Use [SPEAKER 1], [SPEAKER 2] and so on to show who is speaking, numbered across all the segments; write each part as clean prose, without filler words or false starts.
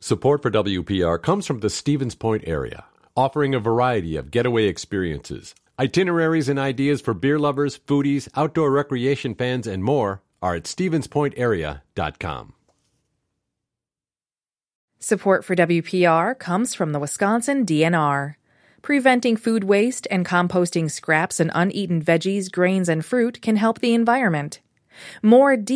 [SPEAKER 1] Support for WPR comes from the Stevens Point area, offering a variety of getaway experiences. Itineraries and ideas for beer lovers, foodies, outdoor recreation fans, and more are at StevensPointArea.com.
[SPEAKER 2] Support for WPR comes from the Wisconsin DNR. Preventing food waste and composting scraps and uneaten veggies, grains, and fruit can help the environment. More at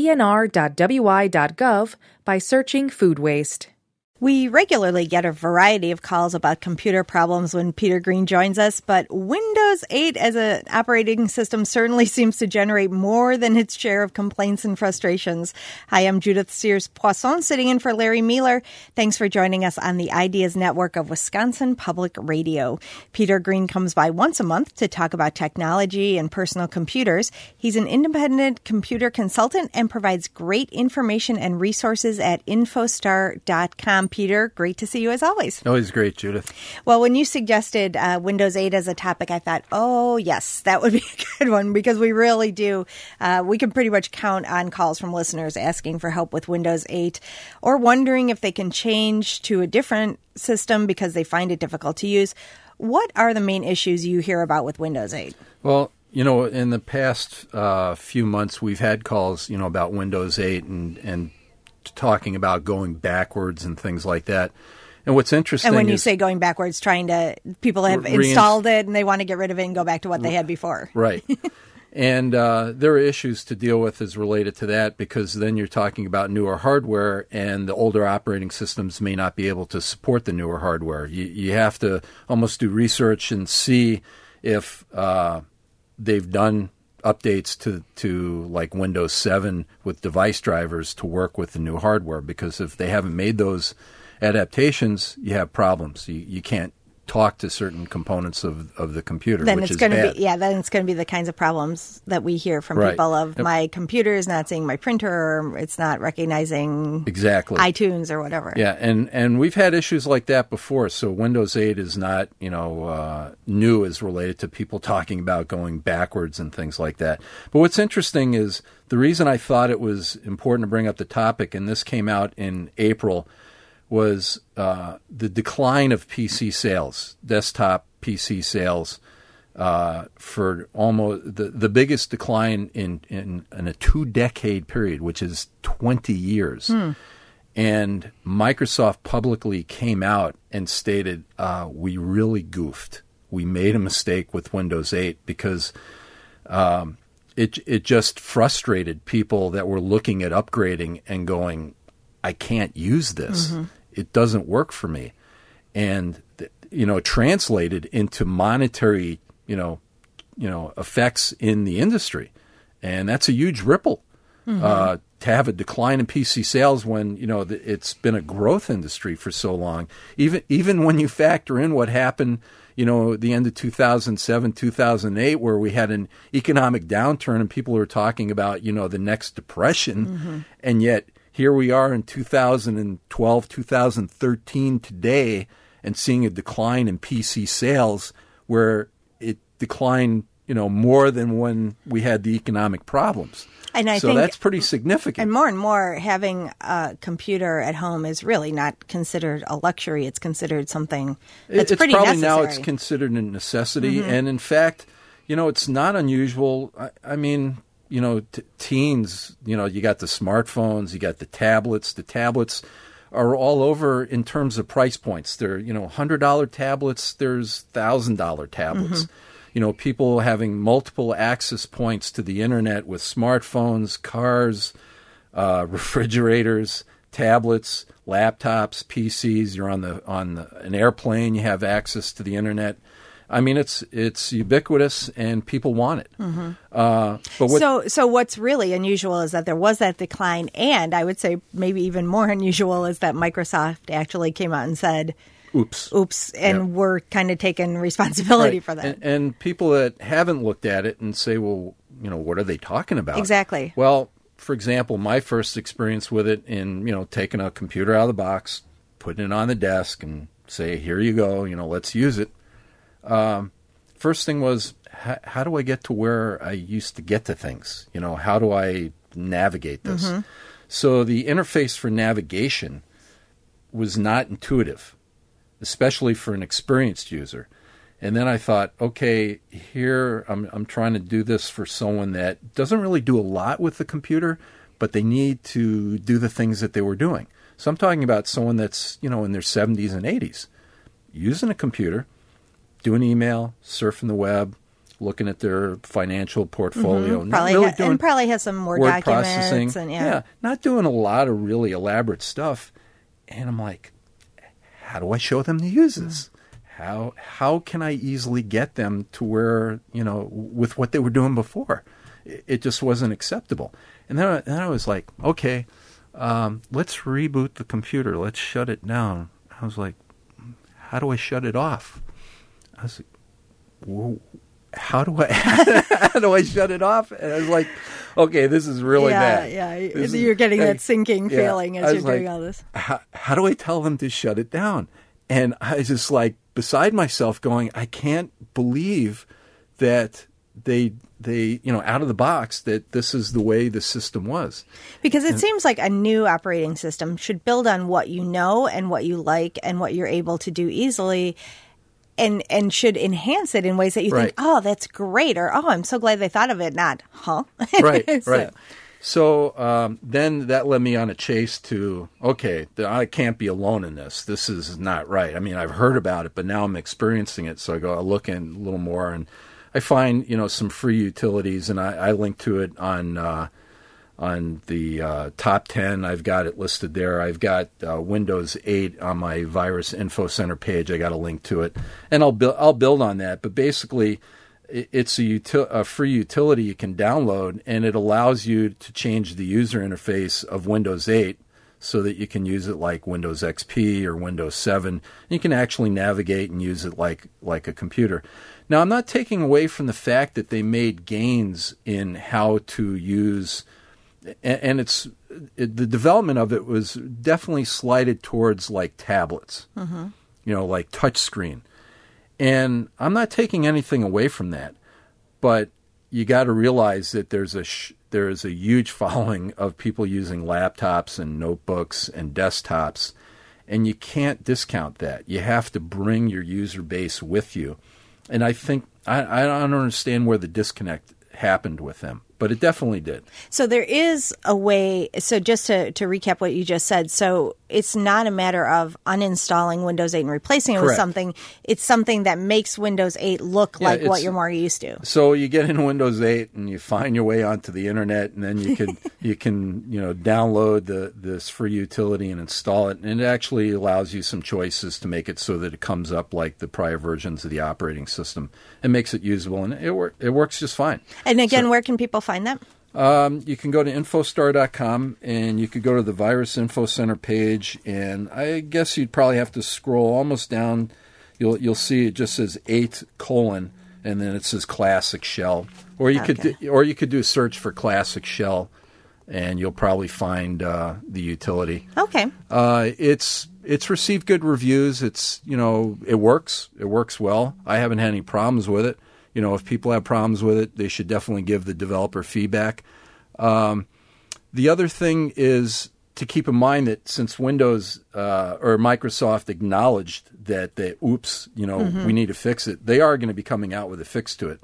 [SPEAKER 2] dnr.wi.gov by searching food waste.
[SPEAKER 3] We regularly get a variety of calls about computer problems when Peter Green joins us, but Windows 8 as an operating system certainly seems to generate more than its share of complaints and frustrations. Hi, I'm Judith Sears-Poisson, sitting in for Larry Mealer. Thanks for joining us on the Ideas Network of Wisconsin Public Radio. Peter Green comes by once a month to talk about technology and personal computers. He's an independent computer consultant and provides great information and resources at infostar.com. Peter, great to see you as always.
[SPEAKER 4] Always great, Judith.
[SPEAKER 3] Well, when you suggested Windows 8 as a topic, I thought, oh, yes, that would be a good one because we really do. We can pretty much count on calls from listeners asking for help with Windows 8 or wondering if they can change to a different system because they find it difficult to use. What are the main issues you hear about with Windows 8?
[SPEAKER 4] Well, in the past few months, we've had calls, about Windows 8 and talking about going backwards and things like that. And what's interesting
[SPEAKER 3] and when you say going backwards, people have installed it and they want to get rid of it and go back to what they had before.
[SPEAKER 4] Right. And there are issues to deal with as related to that because then you're talking about newer hardware and the older operating systems may not be able to support the newer hardware. You have to almost do research and see if they've done updates to like Windows 7 with device drivers to work with the new hardware, because if they haven't made those adaptations, you have problems. You can't talk to certain components of the computer,
[SPEAKER 3] then
[SPEAKER 4] which
[SPEAKER 3] it's
[SPEAKER 4] is
[SPEAKER 3] going
[SPEAKER 4] bad.
[SPEAKER 3] to be then it's going to be the kinds of problems that we hear from people of my computer is not seeing my printer, or it's not recognizing
[SPEAKER 4] exactly
[SPEAKER 3] iTunes or whatever.
[SPEAKER 4] Yeah, and we've had issues like that before. So Windows 8 is not new as related to people talking about going backwards and things like that. But what's interesting is the reason I thought it was important to bring up the topic, and this came out in April, was the decline of PC sales, desktop PC sales, for almost the biggest decline in a 2-decade period, which is 20 years. And Microsoft publicly came out and stated, we really goofed. We made a mistake with Windows 8 because it just frustrated people that were looking at upgrading and going, I can't use this. Mm-hmm. It doesn't work for me. And, translated into monetary, effects in the industry. And that's a huge ripple. Mm-hmm. To have a decline in PC sales when, it's been a growth industry for so long. Even when you factor in what happened, the end of 2007, 2008, where we had an economic downturn and people were talking about, the next depression. Mm-hmm. And yet, here we are in 2012, 2013 today, and seeing a decline in PC sales where it declined, more than when we had the economic problems.
[SPEAKER 3] And I think
[SPEAKER 4] that's pretty significant.
[SPEAKER 3] And more having a computer at home is really not considered a luxury. It's considered something that's pretty necessary.
[SPEAKER 4] Now it's considered a necessity. Mm-hmm. And in fact, it's not unusual. I mean, teens, you got the smartphones, you got the tablets. The tablets are all over in terms of price points. They're, $100 tablets, there's $1,000 tablets. Mm-hmm. People having multiple access points to the internet with smartphones, cars, refrigerators, tablets, laptops, PCs. You're on an airplane, you have access to the internet. I mean, it's ubiquitous, and people want it. Mm-hmm.
[SPEAKER 3] So what's really unusual is that there was that decline, and I would say maybe even more unusual is that Microsoft actually came out and said, "Oops," and we're kind of taking responsibility for that.
[SPEAKER 4] And people that haven't looked at it and say, "Well, what are they talking about?"
[SPEAKER 3] Exactly.
[SPEAKER 4] Well, for example, my first experience with it in taking a computer out of the box, putting it on the desk, and say, "Here you go. Let's use it." First thing was, how do I get to where I used to get to things? How do I navigate this? Mm-hmm. So the interface for navigation was not intuitive, especially for an experienced user. And then I thought, okay, here I'm trying to do this for someone that doesn't really do a lot with the computer, but they need to do the things that they were doing. So I'm talking about someone that's, in their 70s and 80s, using a computer, doing email, surfing the web, looking at their financial portfolio.
[SPEAKER 3] Mm-hmm. Probably has some more
[SPEAKER 4] word
[SPEAKER 3] documents.
[SPEAKER 4] processing.
[SPEAKER 3] And
[SPEAKER 4] Not doing a lot of really elaborate stuff. And I'm like, how do I show them to use this? How can I easily get them to where, with what they were doing before? It just wasn't acceptable. And then I was like, okay, let's reboot the computer. Let's shut it down. I was like, how do I shut it off? I was like, whoa, how do I shut it off? And I was like, okay, this is really bad.
[SPEAKER 3] Yeah, you're getting that sinking feeling as you're doing all this.
[SPEAKER 4] How do I tell them to shut it down? And I was just like beside myself going, I can't believe that they out of the box that this is the way the system was.
[SPEAKER 3] Because it seems like a new operating system should build on what you know and what you like and what you're able to do easily, and should enhance it in ways that you think, oh, that's great, or oh, I'm so glad they thought of it, not, huh?
[SPEAKER 4] Right. So then that led me on a chase to, okay, I can't be alone in this. This is not right. I mean, I've heard about it, but now I'm experiencing it. So I look in a little more, and I find, some free utilities, and I link to it on the top 10. I've got it listed there. I've got Windows 8 on my Virus Info Center page. I got a link to it, and I'll build on that. But basically, it's a free utility you can download, and it allows you to change the user interface of Windows 8 so that you can use it like Windows XP or Windows 7. You can actually navigate and use it like a computer. Now, I'm not taking away from the fact that they made gains in how to use, and the development of it was definitely slighted towards like tablets, like touchscreen. And I'm not taking anything away from that, but you got to realize that there is a huge following of people using laptops and notebooks and desktops, and you can't discount that. You have to bring your user base with you. And I think I don't understand where the disconnect happened with them, but it definitely did.
[SPEAKER 3] So there is a way. So just to recap what you just said, so it's not a matter of uninstalling Windows 8 and replacing it with something. It's something that makes Windows 8 look like what you're more used to.
[SPEAKER 4] So you get in Windows 8 and you find your way onto the internet, and then you can download this free utility and install it, and it actually allows you some choices to make it so that it comes up like the prior versions of the operating system. It makes it usable, and it works just fine.
[SPEAKER 3] And again, where can people find that?
[SPEAKER 4] You can go to Infostar.com, and you could go to the Virus Info Center page, and I guess you'd probably have to scroll almost down. You'll see it just says 8:, and then it says Classic Shell, or you could do a search for Classic Shell, and you'll probably find the utility.
[SPEAKER 3] Okay.
[SPEAKER 4] It's received good reviews. It works. It works well. I haven't had any problems with it. If people have problems with it, they should definitely give the developer feedback. The other thing is to keep in mind that since Windows or Microsoft acknowledged that we need to fix it, they are going to be coming out with a fix to it.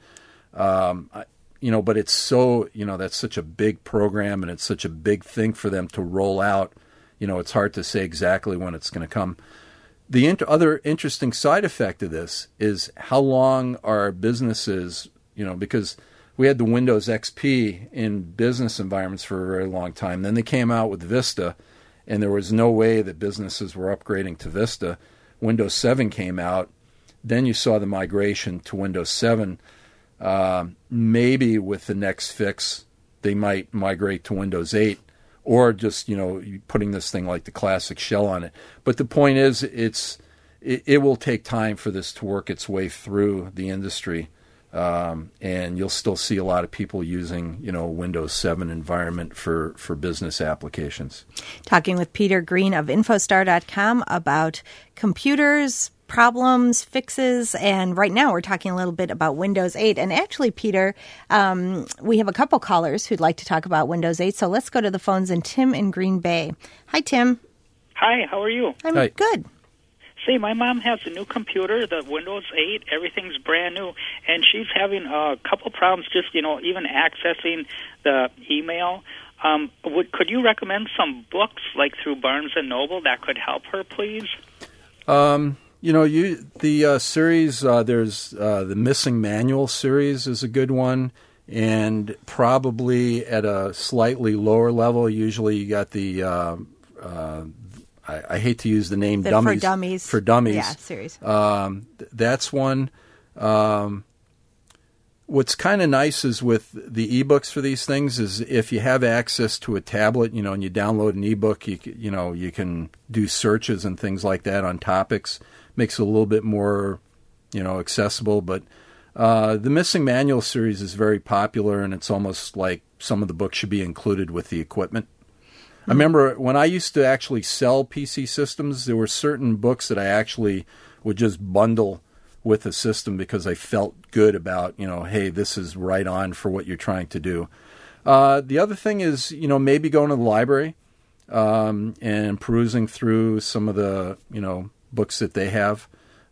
[SPEAKER 4] But it's so, that's such a big program, and it's such a big thing for them to roll out. It's hard to say exactly when it's going to come. The other interesting side effect of this is how long are businesses, because we had the Windows XP in business environments for a very long time. Then they came out with Vista, and there was no way that businesses were upgrading to Vista. Windows 7 came out. Then you saw the migration to Windows 7. Maybe with the next fix, they might migrate to Windows 8. Or just, putting this thing like the Classic Shell on it. But the point is, it will take time for this to work its way through the industry. And you'll still see a lot of people using, Windows 7 environment for business applications.
[SPEAKER 3] Talking with Peter Green of Infostar.com about computers, problems, fixes, and right now we're talking a little bit about Windows 8. And actually, Peter, we have a couple callers who'd like to talk about Windows 8, so let's go to the phones. And Tim in Green Bay. Hi, Tim.
[SPEAKER 5] Hi, how are you?
[SPEAKER 3] I'm
[SPEAKER 4] Hi.
[SPEAKER 3] good.
[SPEAKER 5] See, my mom has a new computer, the Windows 8. Everything's brand new, and she's having a couple problems just, even accessing the email. Could you recommend some books, like through Barnes & Noble, that could help her, please?
[SPEAKER 4] The series, there's the Missing Manual series is a good one, and probably at a slightly lower level, usually you got the, I hate to use the name
[SPEAKER 3] The
[SPEAKER 4] Dummies.
[SPEAKER 3] For Dummies. Yeah, series.
[SPEAKER 4] That's one. What's kind of nice is with the ebooks for these things is if you have access to a tablet, and you download an ebook, you can do searches and things like that on topics. Makes it a little bit more, accessible. But the Missing Manual series is very popular, and it's almost like some of the books should be included with the equipment. I remember when I used to actually sell PC systems, there were certain books that I actually would just bundle with the system because I felt good about, hey, this is right on for what you're trying to do. The other thing is, maybe going to the library and perusing through some of the, books that they have.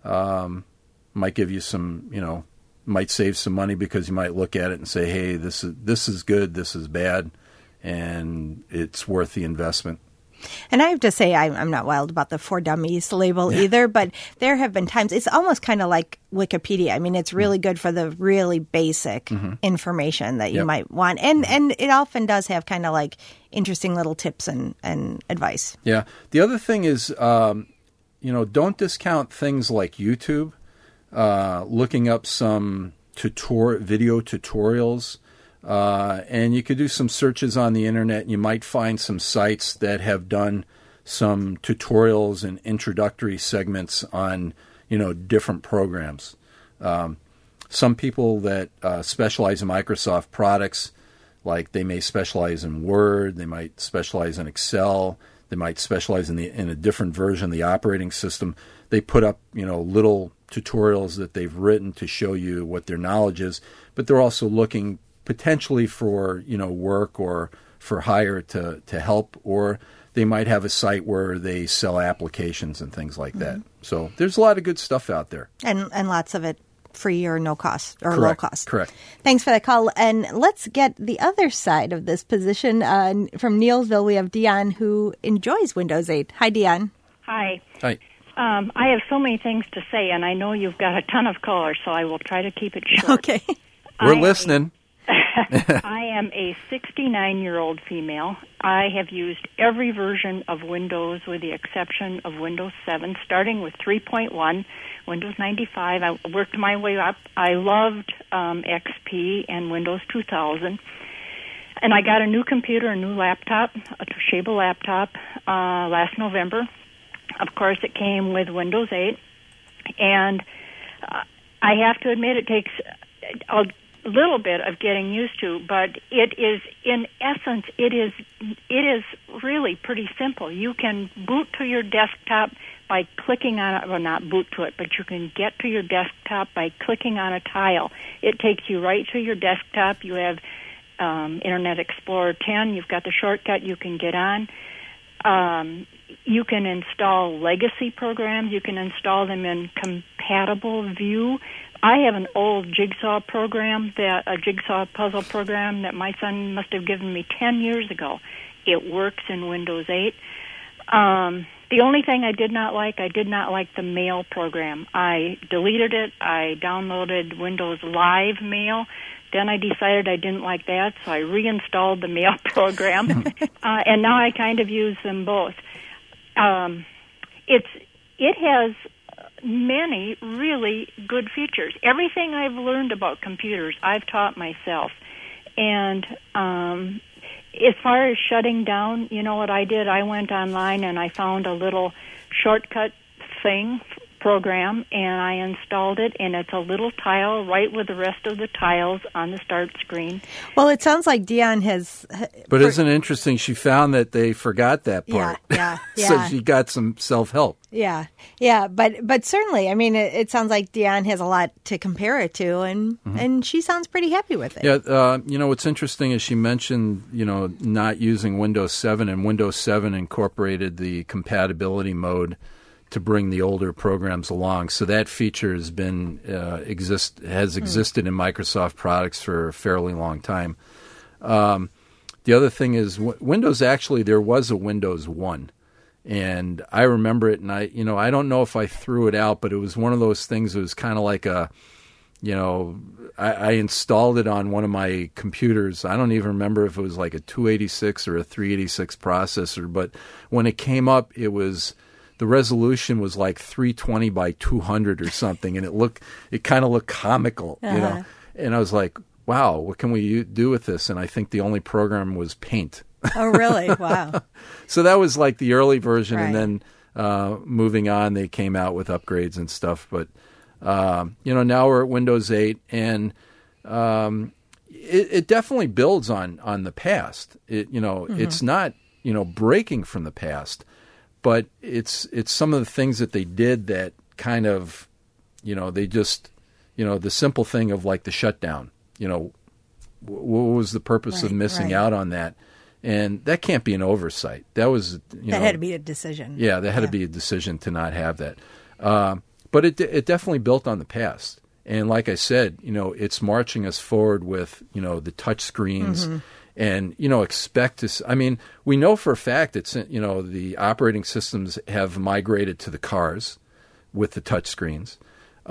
[SPEAKER 4] Might give you some, might save some money because you might look at it and say, hey, this is good, this is bad, and it's worth the investment.
[SPEAKER 3] And I have to say, I'm not wild about the For Dummies label either, but there have been times, it's almost kind of like Wikipedia. I mean, it's really good for the really basic information that you might want. And it often does have kind of like interesting little tips and advice.
[SPEAKER 4] Yeah. The other thing is, don't discount things like YouTube, looking up some video tutorials. And you could do some searches on the internet, and you might find some sites that have done some tutorials and introductory segments on, different programs. Some people that specialize in Microsoft products, like they may specialize in Word, they might specialize in Excel, they might specialize in a different version of the operating system. They put up, little tutorials that they've written to show you what their knowledge is, but they're also looking potentially for, work or for hire to help, or they might have a site where they sell applications and things like that. So there's a lot of good stuff out there.
[SPEAKER 3] And lots of it free or no cost or
[SPEAKER 4] Correct.
[SPEAKER 3] low cost.
[SPEAKER 4] Correct.
[SPEAKER 3] Thanks for that call. And let's get the other side of this position. From Neilsville, we have Dion, who enjoys Windows 8. Hi, Dion.
[SPEAKER 6] Hi.
[SPEAKER 4] Hi.
[SPEAKER 6] I have so many things to say, and I know you've got a ton of callers, so I will try to keep it short.
[SPEAKER 3] Okay.
[SPEAKER 4] We're listening.
[SPEAKER 6] I am a 69-year-old female. I have used every version of Windows with the exception of Windows 7, starting with 3.1, Windows 95. I worked my way up. I loved XP and Windows 2000. And I got a new computer, a new laptop, a Toshiba laptop, last November. Of course, it came with Windows 8. And I have to admit it takes a little bit of getting used to, but it is, in essence, it is really pretty simple. You can boot to your desktop by clicking on it, well, not boot to it, but you can get to your desktop by clicking on a tile. It takes you right to your desktop. You have Internet Explorer 10. You've got the shortcut. You can get on. You can install legacy programs. You can install them in compatible view. I have an old jigsaw puzzle program that my son must have given me 10 years ago. It works in Windows 8. The only thing I did not like the mail program. I deleted it. I downloaded Windows Live Mail. Then I decided I didn't like that, so I reinstalled the mail program. And now I kind of use them both. It has many really good features. Everything I've learned about computers, I've taught myself. And as far as shutting down, you know what I did? I went online and I found a little shortcut thing program, and I installed it, and it's a little tile right with the rest of the tiles on the start screen.
[SPEAKER 3] Well, it sounds like Dion has...
[SPEAKER 4] But isn't it interesting? She found that they forgot that part.
[SPEAKER 3] Yeah.
[SPEAKER 4] So she got some self-help.
[SPEAKER 3] Yeah. But certainly, I mean, it sounds like Dion has a lot to compare it to, and she sounds pretty happy with it.
[SPEAKER 4] Yeah, what's interesting is she mentioned, not using Windows 7, and Windows 7 incorporated the compatibility mode to bring the older programs along. So that feature has been existed in Microsoft products for a fairly long time. The other thing is Windows, actually, there was a Windows 1. And I remember it, and I don't know if I threw it out, but it was one of those things that was kind of like I installed it on one of my computers. I don't even remember if it was like a 286 or a 386 processor, but when it came up, the resolution was like 320 by 200 or something, and it kind of looked comical,
[SPEAKER 3] Uh-huh.
[SPEAKER 4] And I was like, wow, what can we do with this? And I think the only program was Paint.
[SPEAKER 3] Oh, really? Wow.
[SPEAKER 4] So that was like the early version,
[SPEAKER 3] Right.
[SPEAKER 4] and then moving on, they came out with upgrades and stuff. But now we're at Windows 8, and it definitely builds on the past. It's not breaking from the past, but it's some of the things that they did that kind of they just the simple thing of like the shutdown. What was the purpose of missing out on that? And that can't be an oversight. That was
[SPEAKER 3] that had to be a decision.
[SPEAKER 4] Yeah, that had to be a decision to not have that. But it definitely built on the past. And like I said, it's marching us forward with the touch screens, and expect to. I mean, we know for a fact that the operating systems have migrated to the cars with the touch screens,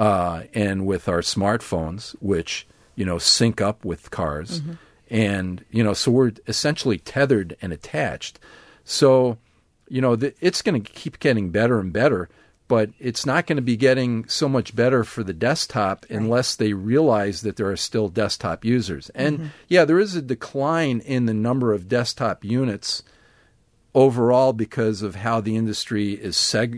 [SPEAKER 4] and with our smartphones, which sync up with cars. And, so we're essentially tethered and attached. So, it's going to keep getting better and better, but it's not going to be getting so much better for the desktop unless they realize that there are still desktop users. And, there is a decline in the number of desktop units overall because of how the industry is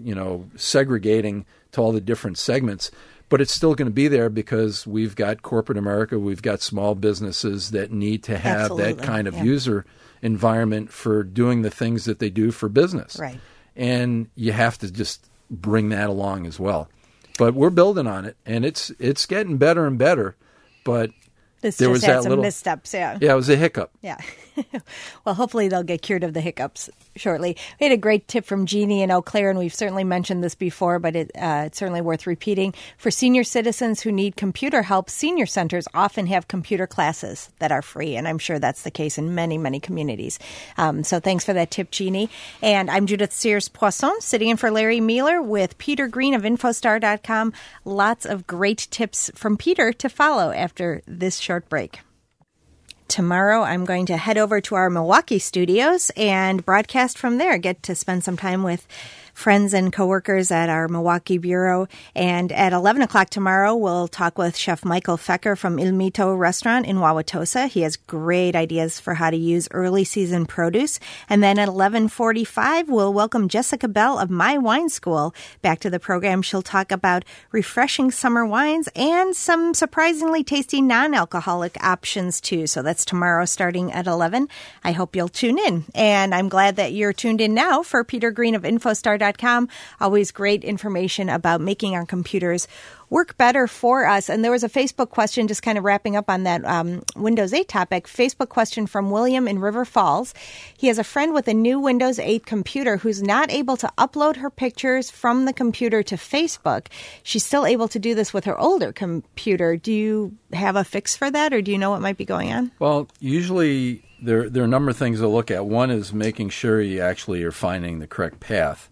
[SPEAKER 4] segregating to all the different segments. But it's still going to be there because we've got corporate America, we've got small businesses that need to have that kind of user environment for doing the things that they do for business.
[SPEAKER 3] Right.
[SPEAKER 4] And you have to just bring that along as well. But we're building on it, and it's getting better and better. But
[SPEAKER 3] This
[SPEAKER 4] there
[SPEAKER 3] just
[SPEAKER 4] was
[SPEAKER 3] had
[SPEAKER 4] that
[SPEAKER 3] some
[SPEAKER 4] little
[SPEAKER 3] missteps, yeah.
[SPEAKER 4] Yeah, it was a hiccup.
[SPEAKER 3] Yeah. Well, hopefully they'll get cured of the hiccups shortly. We had a great tip from Jeannie in Eau Claire, and we've certainly mentioned this before, but it's certainly worth repeating. For senior citizens who need computer help, senior centers often have computer classes that are free, and I'm sure that's the case in many, many communities. So thanks for that tip, Jeannie. And I'm Judith Sears-Poisson, sitting in for Larry Mueller with Peter Green of Infostar.com. Lots of great tips from Peter to follow after this short break. Tomorrow, I'm going to head over to our Milwaukee studios and broadcast from there. Get to spend some time with friends and coworkers at our Milwaukee bureau. And at 11 o'clock tomorrow, we'll talk with Chef Michael Fecker from Il Mito restaurant in Wauwatosa. He has great ideas for how to use early season produce. And then at 11:45, we'll welcome Jessica Bell of My Wine School back to the program. She'll talk about refreshing summer wines and some surprisingly tasty non-alcoholic options too. So that's tomorrow starting at 11. I hope you'll tune in. And I'm glad that you're tuned in now for Peter Green of Infostar.com. Always great information about making our computers work better for us. And there was a Facebook question, just kind of wrapping up on that Windows 8 topic. Facebook question from William in River Falls. He has a friend with a new Windows 8 computer who's not able to upload her pictures from the computer to Facebook. She's still able to do this with her older computer. Do you have a fix for that, or do you know what might be going on?
[SPEAKER 4] Well, usually there are a number of things to look at. One is making sure you actually are finding the correct path.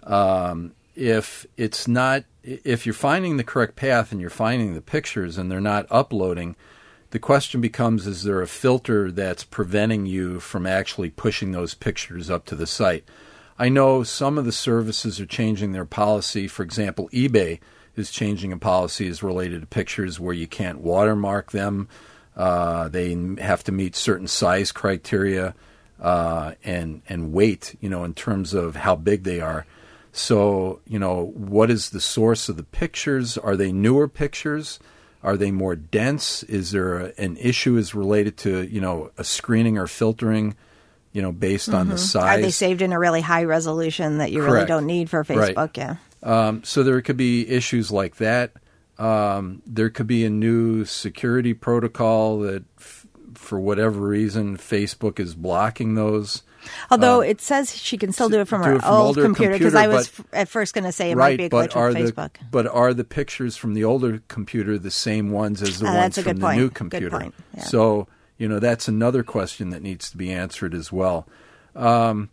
[SPEAKER 4] If you're finding the correct path and you're finding the pictures and they're not uploading, the question becomes, is there a filter that's preventing you from actually pushing those pictures up to the site? I know some of the services are changing their policy. For example, eBay is changing a policy as related to pictures where you can't watermark them. They have to meet certain size criteria and weight, in terms of how big they are. So, what is the source of the pictures? Are they newer pictures? Are they more dense? Is there an issue is related to, a screening or filtering, based on the size?
[SPEAKER 3] Are they saved in a really high resolution that you really don't need for Facebook?
[SPEAKER 4] Right.
[SPEAKER 3] Yeah.
[SPEAKER 4] So there could be issues like that. There could be a new security protocol that, for whatever reason, Facebook is blocking those.
[SPEAKER 3] Although it says she can still do it from her old computer, because I was at first going to say it might be a glitch with Facebook.
[SPEAKER 4] But are the pictures from the older computer the same ones as the ones from the new computer?
[SPEAKER 3] Good point. Yeah.
[SPEAKER 4] So, that's another question that needs to be answered as well. Trying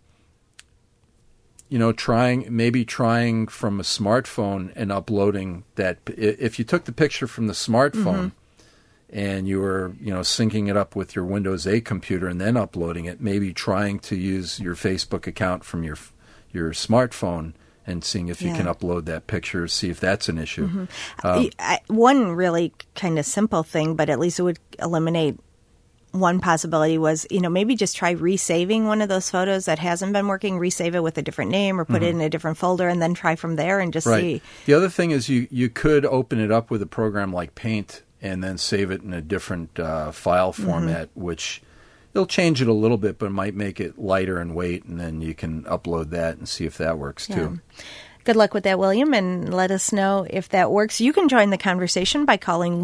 [SPEAKER 4] trying from a smartphone and uploading that. If you took the picture from the smartphone and you were, syncing it up with your Windows 8 computer and then uploading it, maybe trying to use your Facebook account from your smartphone and seeing if you can upload that picture, see if that's an issue.
[SPEAKER 3] One really kind of simple thing, but at least it would eliminate one possibility was, maybe just try resaving one of those photos that hasn't been working, resave it with a different name or put it in a different folder and then try from there and just see.
[SPEAKER 4] The other thing is you could open it up with a program like Paint and then save it in a different file format, which it'll change it a little bit, but it might make it lighter in weight, and then you can upload that and see if that works too.
[SPEAKER 3] Good luck with that, William, and let us know if that works. You can join the conversation by calling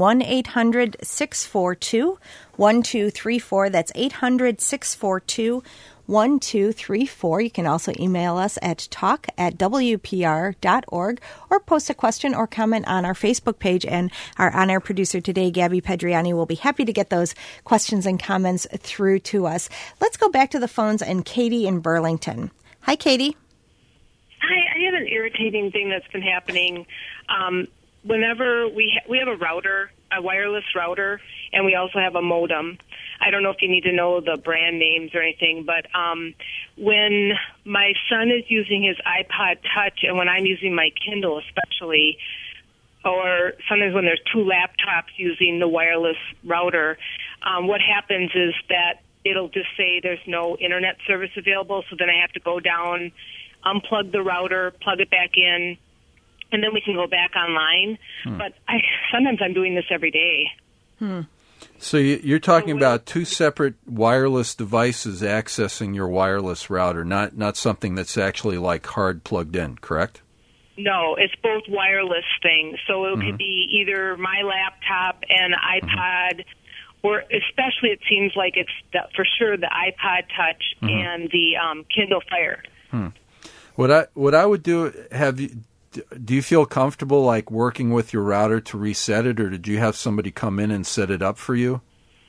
[SPEAKER 3] 1-800-642-1234. That's 800-642-1234. You can also email us at talk@wpr.org or post a question or comment on our Facebook page. And our on-air producer today, Gabby Pedriani, will be happy to get those questions and comments through to us. Let's go back to the phones and Katie in Burlington. Hi, Katie.
[SPEAKER 7] Hi, I have an irritating thing that's been happening. Whenever we have a router, a wireless router, and we also have a modem. I don't know if you need to know the brand names or anything, but when my son is using his iPod Touch and when I'm using my Kindle especially, or sometimes when there's two laptops using the wireless router, what happens is that it'll just say there's no internet service available, so then I have to go down, unplug the router, plug it back in, and then we can go back online. But sometimes I'm doing this every day.
[SPEAKER 4] So you're talking about two separate wireless devices accessing your wireless router, not something that's actually like hard plugged in, correct?
[SPEAKER 7] No, it's both wireless things. So it could be either my laptop and iPod, or especially it seems like it's for sure the iPod Touch and the Kindle Fire.
[SPEAKER 4] What I would do, do you feel comfortable like working with your router to reset it, or did you have somebody come in and set it up for you?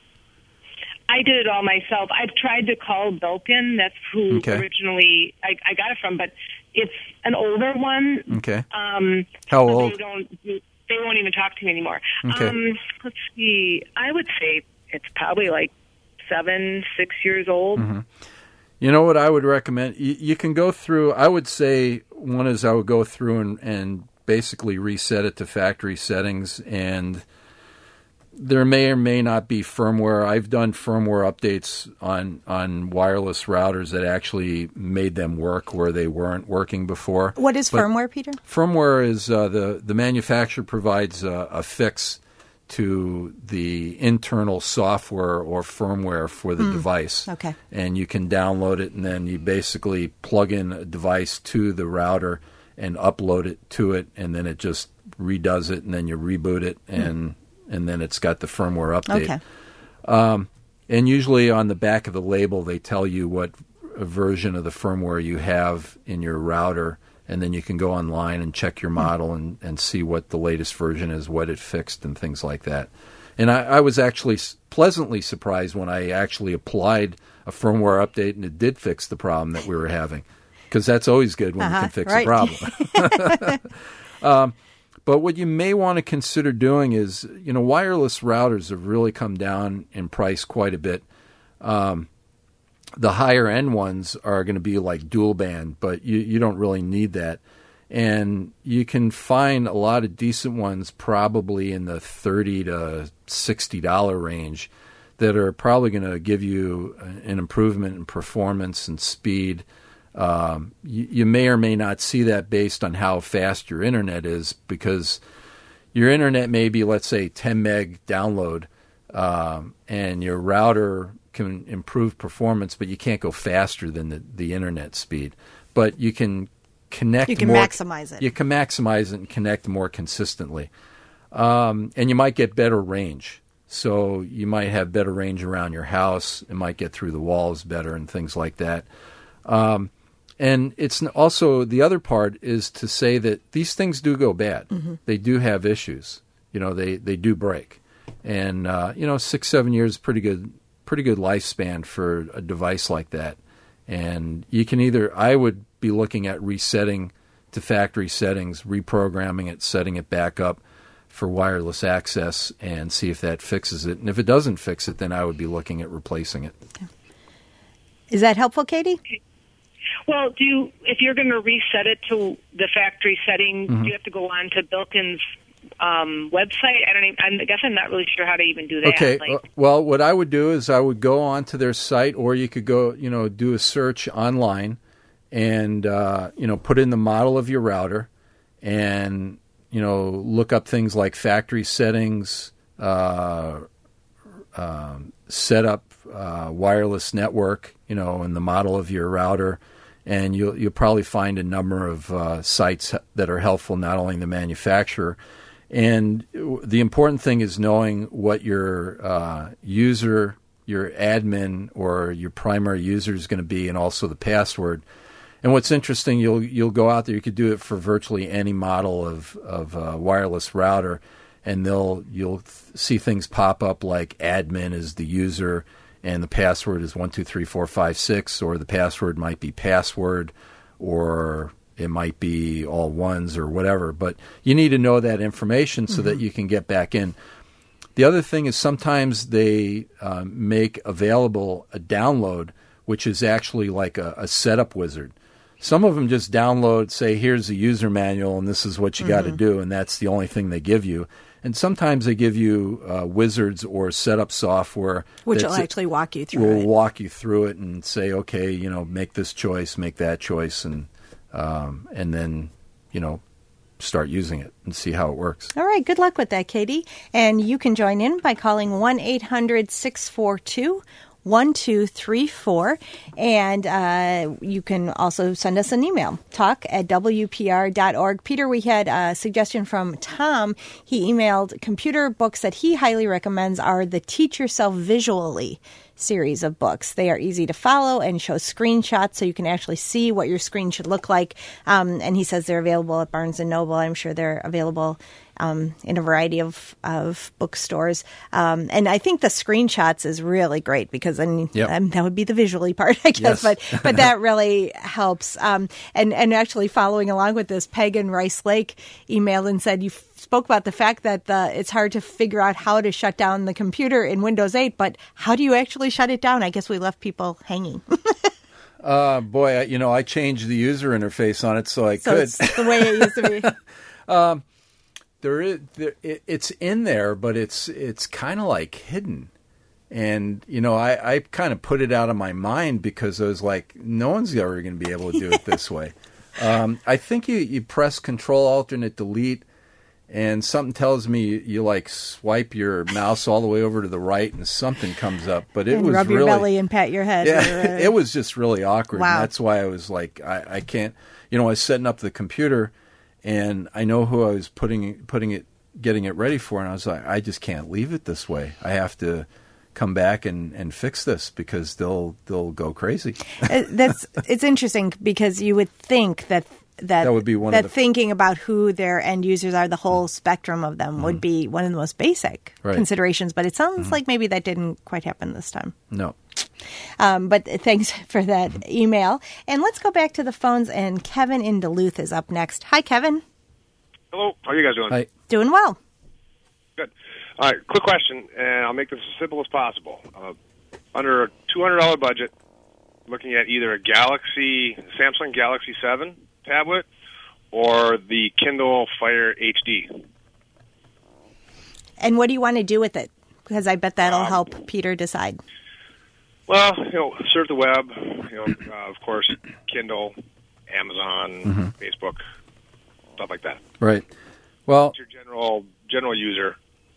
[SPEAKER 7] I did it all myself. I've tried to call Belkin. That's who originally I got it from, but it's an older one.
[SPEAKER 4] Okay. How old?
[SPEAKER 7] They won't even talk to me anymore.
[SPEAKER 4] Okay.
[SPEAKER 7] Let's see. I would say it's probably like 7-6 years old.
[SPEAKER 4] You know what I would recommend? You can go through, I would say one is I would go through and basically reset it to factory settings, and there may or may not be firmware. I've done firmware updates on wireless routers that actually made them work where they weren't working before.
[SPEAKER 3] What is firmware, Peter?
[SPEAKER 4] Firmware is the manufacturer provides a fix to the internal software or firmware for the device.
[SPEAKER 3] Okay.
[SPEAKER 4] And you can download it, and then you basically plug in a device to the router and upload it to it, and then it just redoes it, and then you reboot it, and then it's got the firmware update.
[SPEAKER 3] Okay.
[SPEAKER 4] And usually on the back of the label, they tell you what version of the firmware you have in your router, and then you can go online and check your model and see what the latest version is, what it fixed, and things like that. And I was actually pleasantly surprised when I actually applied a firmware update and it did fix the problem that we were having, because that's always good when you can fix a problem. But what you may want to consider doing is, wireless routers have really come down in price quite a bit. The higher end ones are going to be like dual band, but you don't really need that. And you can find a lot of decent ones probably in the $30 to $60 range that are probably going to give you an improvement in performance and speed You may or may not see that based on how fast your internet is, because your internet may be, let's say, 10 meg download, and your router can improve performance, but you can't go faster than the internet speed. But you can connect.
[SPEAKER 3] You can maximize it.
[SPEAKER 4] You can maximize it and connect more consistently, and you might get better range. So you might have better range around your house. It might get through the walls better and things like that. And it's also, the other part is to say that these things do go bad. Mm-hmm. They do have issues. They do break. And 6-7 years is pretty good lifespan for a device like that. And you can I would be looking at resetting to factory settings, reprogramming it, setting it back up for wireless access, and see if that fixes it. And if it doesn't fix it, then I would be looking at replacing it.
[SPEAKER 3] Okay. Is that helpful, Katie?
[SPEAKER 7] Well, if you're going to reset it to the factory setting, do you have to go on to Belkin's website? I guess I'm not really sure how to even do that.
[SPEAKER 4] Okay. Well, what I would do is I would go onto their site, or you could go, do a search online, and put in the model of your router, and look up things like factory settings, set up wireless network, in the model of your router. And you'll probably find a number of sites that are helpful, not only the manufacturer. And the important thing is knowing what your user, your admin, or your primary user is going to be, and also the password. And what's interesting, you'll go out there. You could do it for virtually any model of wireless router, and you'll see things pop up like admin is the user, and the password is 123456, or the password might be password, or it might be all ones or whatever. But you need to know that information so that you can get back in. The other thing is sometimes they make available a download, which is actually like a setup wizard. Some of them just download, say, here's the user manual, and this is what you got to do, and that's the only thing they give you. And sometimes they give you wizards or setup software.
[SPEAKER 3] Which will actually walk you through it.
[SPEAKER 4] Will walk you through it and say, okay, make this choice, make that choice, and then, start using it and see how it works.
[SPEAKER 3] All right. Good luck with that, Katie. And you can join in by calling 1-800-642-1234. And you can also send us an email, talk@wpr.org. Peter, we had a suggestion from Tom. He emailed computer books that he highly recommends are the Teach Yourself Visually series of books. They are easy to follow and show screenshots so you can actually see what your screen should look like. And he says they're available at Barnes & Noble. I'm sure they're available in a variety of bookstores. And I think the screenshots is really great because then that would be the visually part, I guess.
[SPEAKER 4] Yes.
[SPEAKER 3] But that really helps. And actually following along with this, Peg in Rice Lake emailed and said, you spoke about the fact that it's hard to figure out how to shut down the computer in Windows 8, but how do you actually shut it down? I guess we left people hanging.
[SPEAKER 4] Boy, I changed the user interface on it so I could.
[SPEAKER 3] It's the way it used to
[SPEAKER 4] be. It's in there, but it's kind of like hidden. And, I kind of put it out of my mind because I was like, no one's ever going to be able to do it this way. I think you press Control Alternate Delete, and something tells me you like swipe your mouse all the way over to the right and something comes up. But it
[SPEAKER 3] and
[SPEAKER 4] was
[SPEAKER 3] rub
[SPEAKER 4] really,
[SPEAKER 3] your belly and pat your head.
[SPEAKER 4] Yeah, it was just really awkward.
[SPEAKER 3] Wow.
[SPEAKER 4] And that's why I was like, I can't, I was setting up the computer and I know who I was getting it ready for. And I was like, I just can't leave it this way. I have to come back and fix this because they'll go crazy.
[SPEAKER 3] It's interesting because you would think that
[SPEAKER 4] would be one
[SPEAKER 3] that
[SPEAKER 4] of the
[SPEAKER 3] thinking about who their end users are, the whole spectrum of them, would be one of the most basic considerations. But it sounds like maybe that didn't quite happen this time.
[SPEAKER 4] No.
[SPEAKER 3] But thanks for that email. And let's go back to the phones. And Kevin in Duluth is up next. Hi, Kevin.
[SPEAKER 8] Hello. How are you guys doing?
[SPEAKER 4] Hi.
[SPEAKER 3] Doing well.
[SPEAKER 8] Good. All right. Quick question, and I'll make this as simple as possible. Under a $200 budget, looking at either a Samsung Galaxy 7 tablet or the Kindle Fire HD.
[SPEAKER 3] And what do you want to do with it? Because I bet that'll help Peter decide.
[SPEAKER 8] Well, surf the web. Of course, Kindle, Amazon, Facebook, stuff like that.
[SPEAKER 4] Right. Well,
[SPEAKER 8] what's your general user?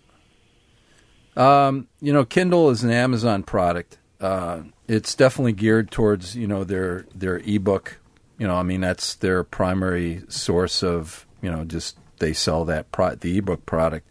[SPEAKER 4] Kindle is an Amazon product. It's definitely geared towards their ebook. That's their primary source of just they sell that the ebook product.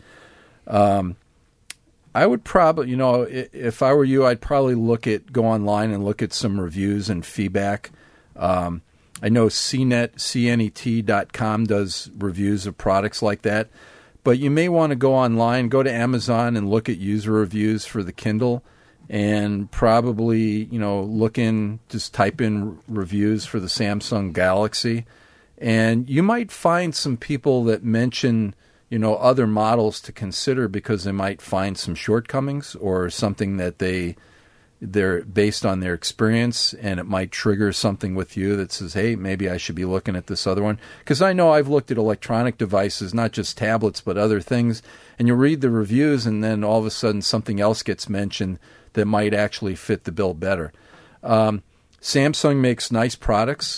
[SPEAKER 4] I would probably, if I were you, I'd probably go online and look at some reviews and feedback. I know CNET.com does reviews of products like that, but you may want to go online, go to Amazon and look at user reviews for the Kindle, and probably, just type in reviews for the Samsung Galaxy, and you might find some people that mention other models to consider because they might find some shortcomings or something that they're based on their experience, and it might trigger something with you that says, hey, maybe I should be looking at this other one. Because I know I've looked at electronic devices, not just tablets, but other things, and you read the reviews, and then all of a sudden something else gets mentioned that might actually fit the bill better. Samsung makes nice products.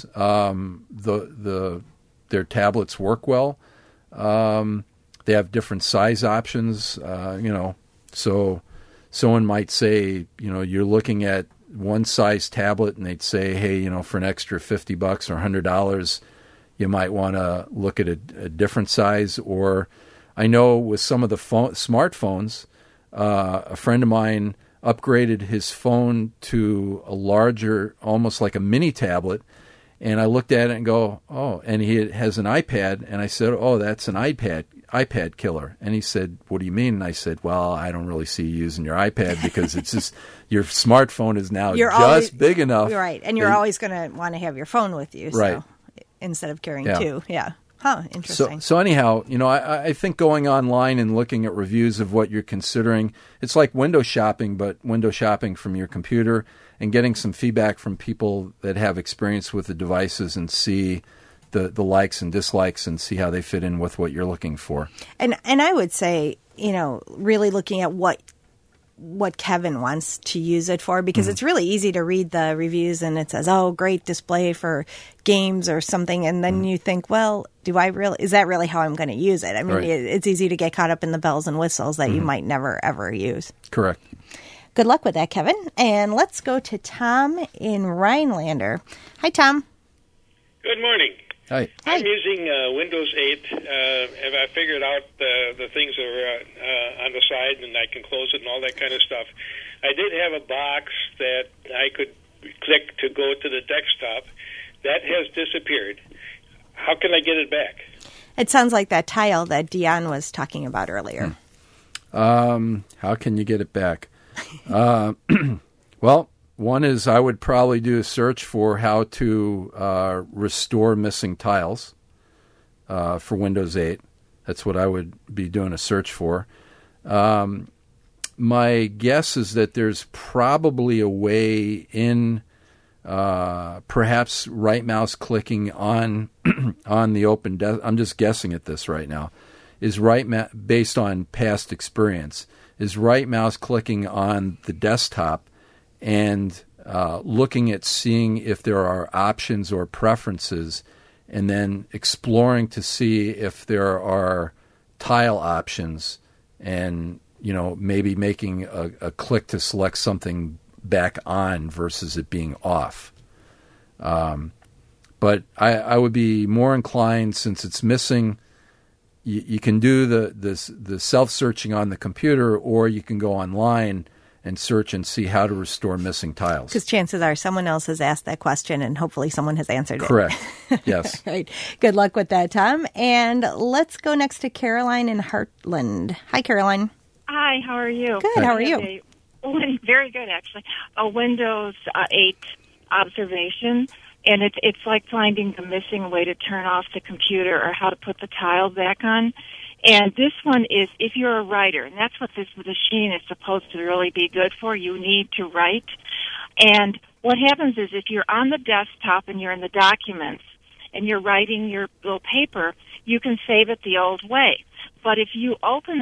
[SPEAKER 4] Their tablets work well. They have different size options, so someone might say, you're looking at one size tablet and they'd say, hey, for an extra $50 or $100, you might want to look at a different size. Or I know with some of the smartphones, a friend of mine upgraded his phone to a larger, almost like a mini tablet. And I looked at it and go, oh, and he has an iPad. And I said, oh, that's an iPad killer. And he said, what do you mean? And I said, well, I don't really see you using your iPad because it's just your smartphone is now big enough.
[SPEAKER 3] Right. And you're always going to want to have your phone with you.
[SPEAKER 4] Right.
[SPEAKER 3] So, instead of carrying two. Yeah. Huh. Interesting.
[SPEAKER 4] So anyhow, I think going online and looking at reviews of what you're considering, it's like window shopping, but window shopping from your computer and getting some feedback from people that have experience with the devices and see the likes and dislikes and see how they fit in with what you're looking for.
[SPEAKER 3] And I would say, really looking at what Kevin wants to use it for, because it's really easy to read the reviews and it says, oh, great display for games or something. And then you think, well, is that really how I'm going to use it? I mean, it's easy to get caught up in the bells and whistles that you might never, ever use.
[SPEAKER 4] Correct.
[SPEAKER 3] Good luck with that, Kevin. And let's go to Tom in Rhinelander. Hi, Tom.
[SPEAKER 9] Good morning.
[SPEAKER 4] Hi.
[SPEAKER 9] I'm using Windows 8, and I figured out the things that are on the side, and I can close it and all that kind of stuff. I did have a box that I could click to go to the desktop. That has disappeared. How can I get it back?
[SPEAKER 3] It sounds like that tile that Dion was talking about earlier.
[SPEAKER 4] How can you get it back? Well, one is I would probably do a search for how to restore missing tiles for Windows 8. That's what I would be doing a search for. My guess is that there's probably a way in perhaps right mouse clicking on on the open I'm just guessing at this right now. Is based on past experience, is right mouse clicking on the desktop and looking at seeing if there are options or preferences, and then exploring to see if there are tile options, and maybe making a click to select something back on versus it being off. But I would be more inclined, since it's missing. You can do the self-searching on the computer, or you can go online and search and see how to restore missing tiles.
[SPEAKER 3] Because chances are someone else has asked that question, and hopefully someone has answered it.
[SPEAKER 4] Correct. Yes.
[SPEAKER 3] Right. Good luck with that, Tom. And let's go next to Caroline in Heartland. Hi, Caroline.
[SPEAKER 10] Hi, how are you?
[SPEAKER 3] Good, how are you?
[SPEAKER 10] Very good, actually. A Windows 8 observation, and it's like finding the missing way to turn off the computer or how to put the tile back on. And this one is, if you're a writer, and that's what this machine is supposed to really be good for, you need to write. And what happens is, if you're on the desktop and you're in the documents and you're writing your little paper, you can save it the old way. But if you open up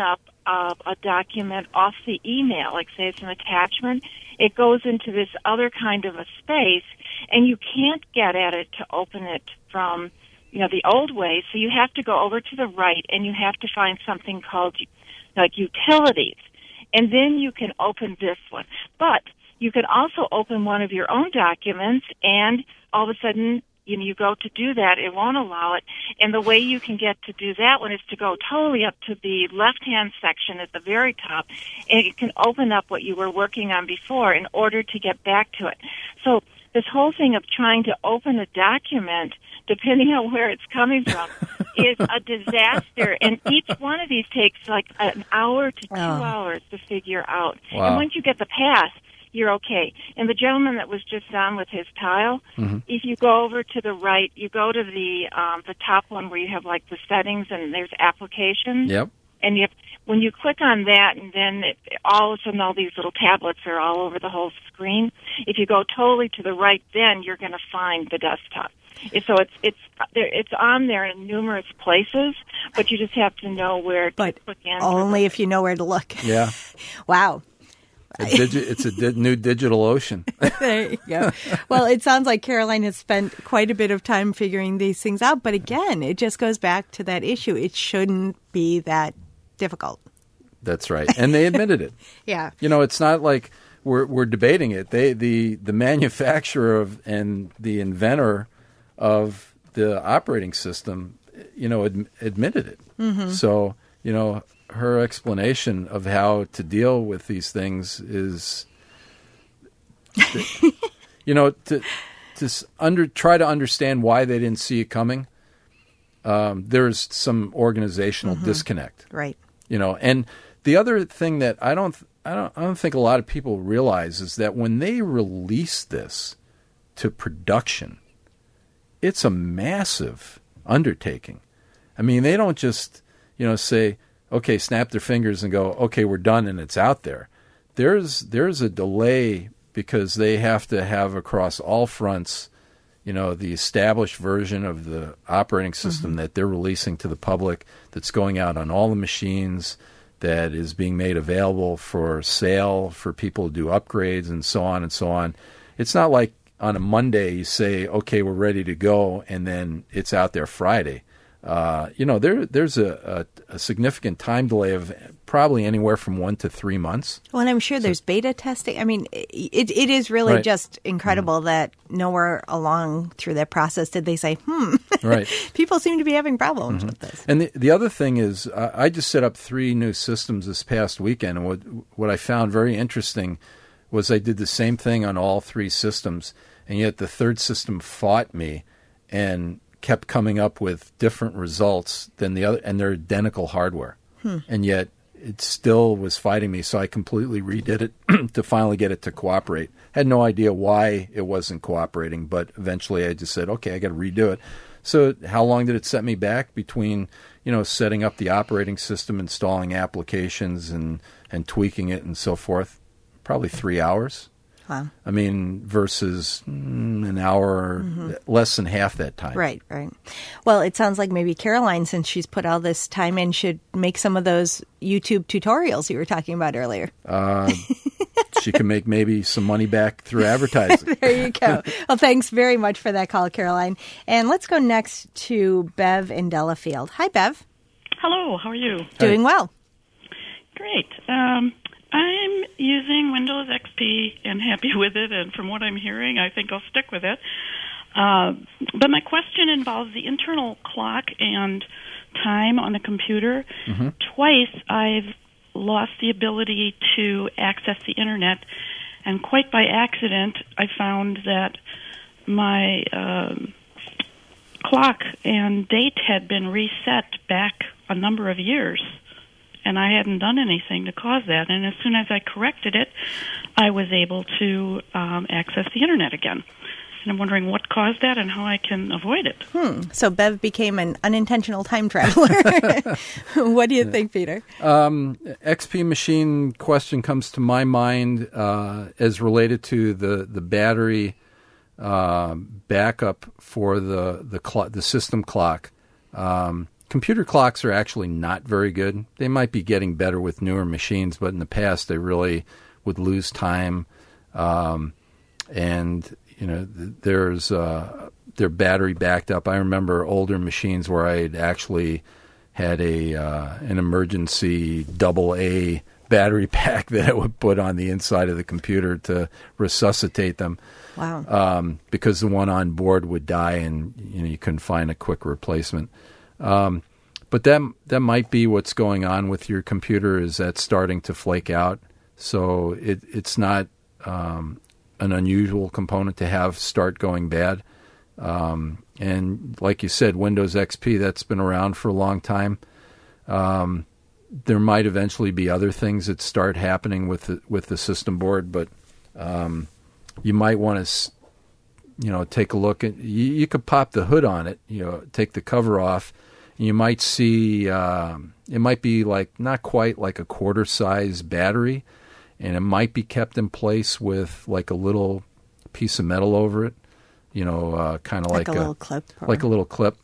[SPEAKER 10] a document off the email, like say it's an attachment, it goes into this other kind of a space, and you can't get at it to open it from, the old way. So you have to go over to the right, and you have to find something called like utilities, and then you can open this one. But you can also open one of your own documents, and all of a sudden, you go to do that, it won't allow it. And the way you can get to do that one is to go totally up to the left-hand section at the very top, and it can open up what you were working on before in order to get back to it. So this whole thing of trying to open a document, depending on where it's coming from, is a disaster. And each one of these takes like an hour to 2 hours to figure out.
[SPEAKER 4] Wow.
[SPEAKER 10] And once you get the pass, you're okay. And the gentleman that was just on with his tile, if you go over to the right, you go to the top one where you have like the settings and there's applications.
[SPEAKER 4] Yep.
[SPEAKER 10] And when you click on that, and then all of a sudden all these little tablets are all over the whole screen. If you go totally to the right, then you're going to find the desktop. So it's on there in numerous places, but you just have to know where to click in.
[SPEAKER 3] Only if you know where to look.
[SPEAKER 4] Yeah.
[SPEAKER 3] Wow.
[SPEAKER 4] It's a new digital ocean.
[SPEAKER 3] There you go. Well, it sounds like Caroline has spent quite a bit of time figuring these things out. But again, it just goes back to that issue. It shouldn't be that difficult.
[SPEAKER 4] That's right. And they admitted it.
[SPEAKER 3] Yeah.
[SPEAKER 4] It's not like we're debating it. The manufacturer and the inventor of the operating system, admitted it. Mm-hmm. So, her explanation of how to deal with these things is, to try to understand why they didn't see it coming. There's some organizational disconnect,
[SPEAKER 3] right?
[SPEAKER 4] And the other thing that I don't think a lot of people realize is that when they release this to production, it's a massive undertaking. I mean, they don't just say, okay, snap their fingers and go, okay, we're done, and it's out there. There's a delay because they have to have across all fronts, the established version of the operating system that they're releasing to the public, that's going out on all the machines, that is being made available for sale for people to do upgrades and so on and so on. It's not like on a Monday you say, okay, we're ready to go, and then it's out there Friday. There's a significant time delay of probably anywhere from 1 to 3 months.
[SPEAKER 3] Well, and I'm sure there's beta testing. I mean, it is really just incredible that nowhere along through that process did they say,
[SPEAKER 4] right.
[SPEAKER 3] People seem to be having problems with this.
[SPEAKER 4] And the other thing is, I just set up 3 new systems this past weekend, and what I found very interesting was I did the same thing on all 3 systems, and yet the third system fought me and kept coming up with different results than the other, and they're identical hardware. And yet it still was fighting me, so I completely redid it to finally get it to cooperate. Had no idea why it wasn't cooperating, but eventually I just said, okay, I got to redo it. So how long did it set me back between, setting up the operating system, installing applications, and tweaking it and so forth? Probably 3 hours.
[SPEAKER 3] Wow.
[SPEAKER 4] I mean, versus an hour, less than half that time.
[SPEAKER 3] Right. Well, it sounds like maybe Caroline, since she's put all this time in, should make some of those YouTube tutorials you were talking about earlier.
[SPEAKER 4] She can make maybe some money back through advertising.
[SPEAKER 3] There you go. Well, thanks very much for that call, Caroline. And let's go next to Bev in Delafield. Hi, Bev.
[SPEAKER 11] Hello. How are you?
[SPEAKER 3] Doing well.
[SPEAKER 11] Great. I'm using Windows XP and happy with it, and from what I'm hearing, I think I'll stick with it. But my question involves the internal clock and time on the computer. Twice I've lost the ability to access the Internet, and quite by accident, I found that my clock and date had been reset back a number of years. And I hadn't done anything to cause that. And as soon as I corrected it, I was able to access the Internet again. And I'm wondering what caused that and how I can avoid it.
[SPEAKER 3] So Bev became an unintentional time traveler. What do you think, Peter?
[SPEAKER 4] XP machine question comes to my mind as related to the battery backup for the system clock. computer clocks are actually not very good. They might be getting better with newer machines, but in the past they really would lose time. And, there's their battery backed up. I remember older machines where I had actually had an emergency AA battery pack that I would put on the inside of the computer to resuscitate them.
[SPEAKER 3] Wow.
[SPEAKER 4] Because the one on board would die and you couldn't find a quick replacement. But that might be what's going on with your computer, is that starting to flake out. So it's not an unusual component to have start going bad. And like you said, Windows XP, that's been around for a long time. There might eventually be other things that start happening with the system board, but you might want to, take a look at. You could pop the hood on it, take the cover off, and you might see it might be like not quite like a quarter size battery, and it might be kept in place with like a little piece of metal over it, kind of like a
[SPEAKER 3] little clip,
[SPEAKER 4] like a little clip.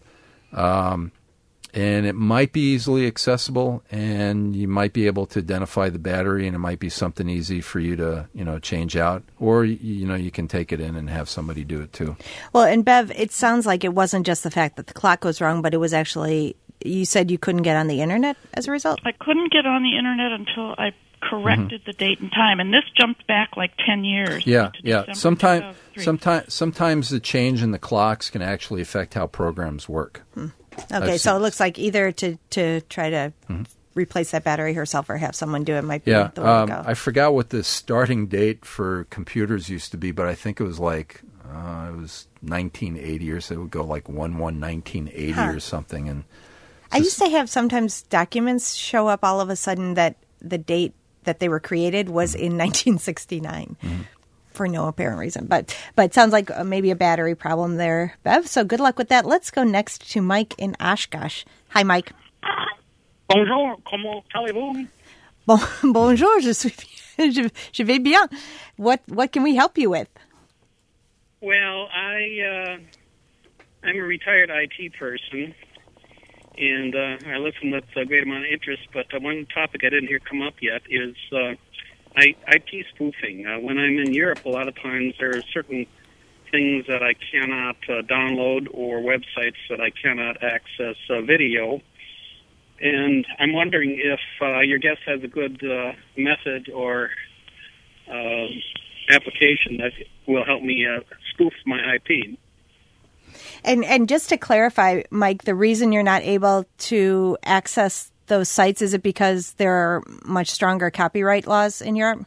[SPEAKER 4] And it might be easily accessible, and you might be able to identify the battery, and it might be something easy for you to, change out. Or, you can take it in and have somebody do it too.
[SPEAKER 3] Well, and Bev, it sounds like it wasn't just the fact that the clock was wrong, but it was actually, you said you couldn't get on the Internet as a result?
[SPEAKER 11] I couldn't get on the Internet until I corrected the date and time, and this jumped back like 10 years.
[SPEAKER 4] Yeah. Sometimes the change in the clocks can actually affect how programs work.
[SPEAKER 3] Okay, so it looks like either to try to replace that battery herself or have someone do it might be the way to go.
[SPEAKER 4] I forgot what the starting date for computers used to be, but I think it was like it was 1980 or so. It would go like 1/1/1980 or something. And
[SPEAKER 3] I used to have sometimes documents show up all of a sudden that the date that they were created was in 1969. For no apparent reason. But it sounds like maybe a battery problem there, Bev. So good luck with that. Let's go next to Mike in Oshkosh. Hi, Mike.
[SPEAKER 12] Bonjour, comment allez-vous?
[SPEAKER 3] Bonjour, je vais bien. What can we help you with?
[SPEAKER 12] Well, I'm a retired IT person, and I listen with a great amount of interest, but one topic I didn't hear come up yet is IP spoofing. When I'm in Europe, a lot of times there are certain things that I cannot download or websites that I cannot access video. And I'm wondering if your guest has a good method or application that will help me spoof my IP.
[SPEAKER 3] And just to clarify, Mike, the reason you're not able to access those sites, is it because there are much stronger copyright laws in Europe?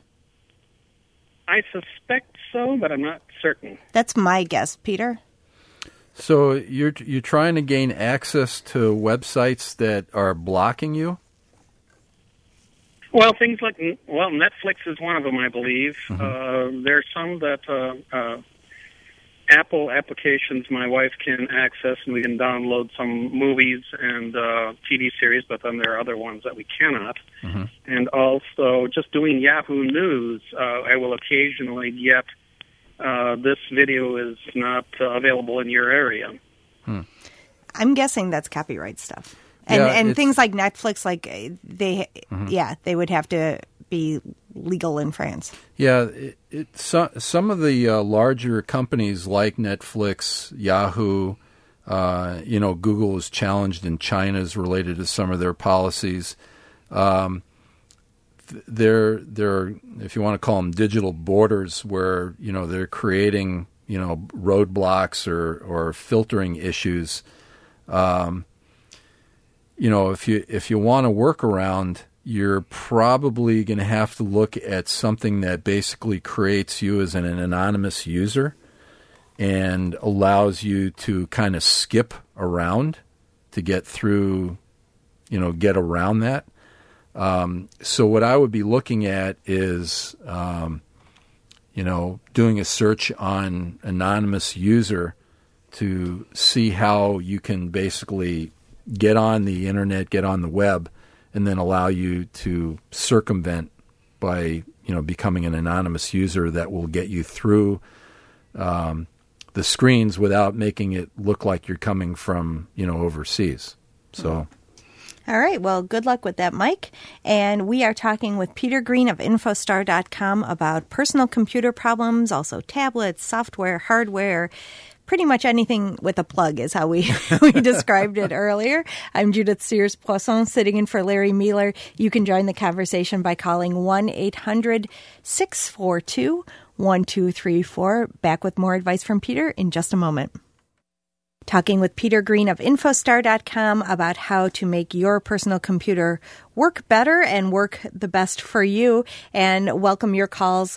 [SPEAKER 12] I suspect so, but I'm not certain.
[SPEAKER 3] That's my guess, Peter.
[SPEAKER 4] So you're trying to gain access to websites that are blocking you?
[SPEAKER 12] Well, things like Netflix is one of them, I believe. There's some that Apple applications my wife can access, and we can download some movies and TV series, but then there are other ones that we cannot. And also, just doing Yahoo News, I will occasionally get this video is not available in your area.
[SPEAKER 3] I'm guessing that's copyright stuff. And things like Netflix, like they would have to be legal in France.
[SPEAKER 4] Yeah, some of the larger companies like Netflix, Yahoo, Google is challenged in China's related to some of their policies. There are, if you want to call them, digital borders where they're creating roadblocks or filtering issues. If you want to work around, you're probably going to have to look at something that basically creates you as an anonymous user and allows you to kind of skip around to get through, get around that. So what I would be looking at is, doing a search on anonymous user to see how you can basically get on the internet, get on the web, and then allow you to circumvent by, becoming an anonymous user that will get you through the screens without making it look like you're coming from, overseas. So.
[SPEAKER 3] All right. Well, good luck with that, Mike. And we are talking with Peter Green of Infostar.com about personal computer problems, also tablets, software, hardware, pretty much anything with a plug is how we described it earlier. I'm Judith Sears-Poisson, sitting in for Larry Mueller. You can join the conversation by calling 1-800-642-1234. Back with more advice from Peter in just a moment. Talking with Peter Green of Infostar.com about how to make your personal computer work better and work the best for you. And welcome your calls,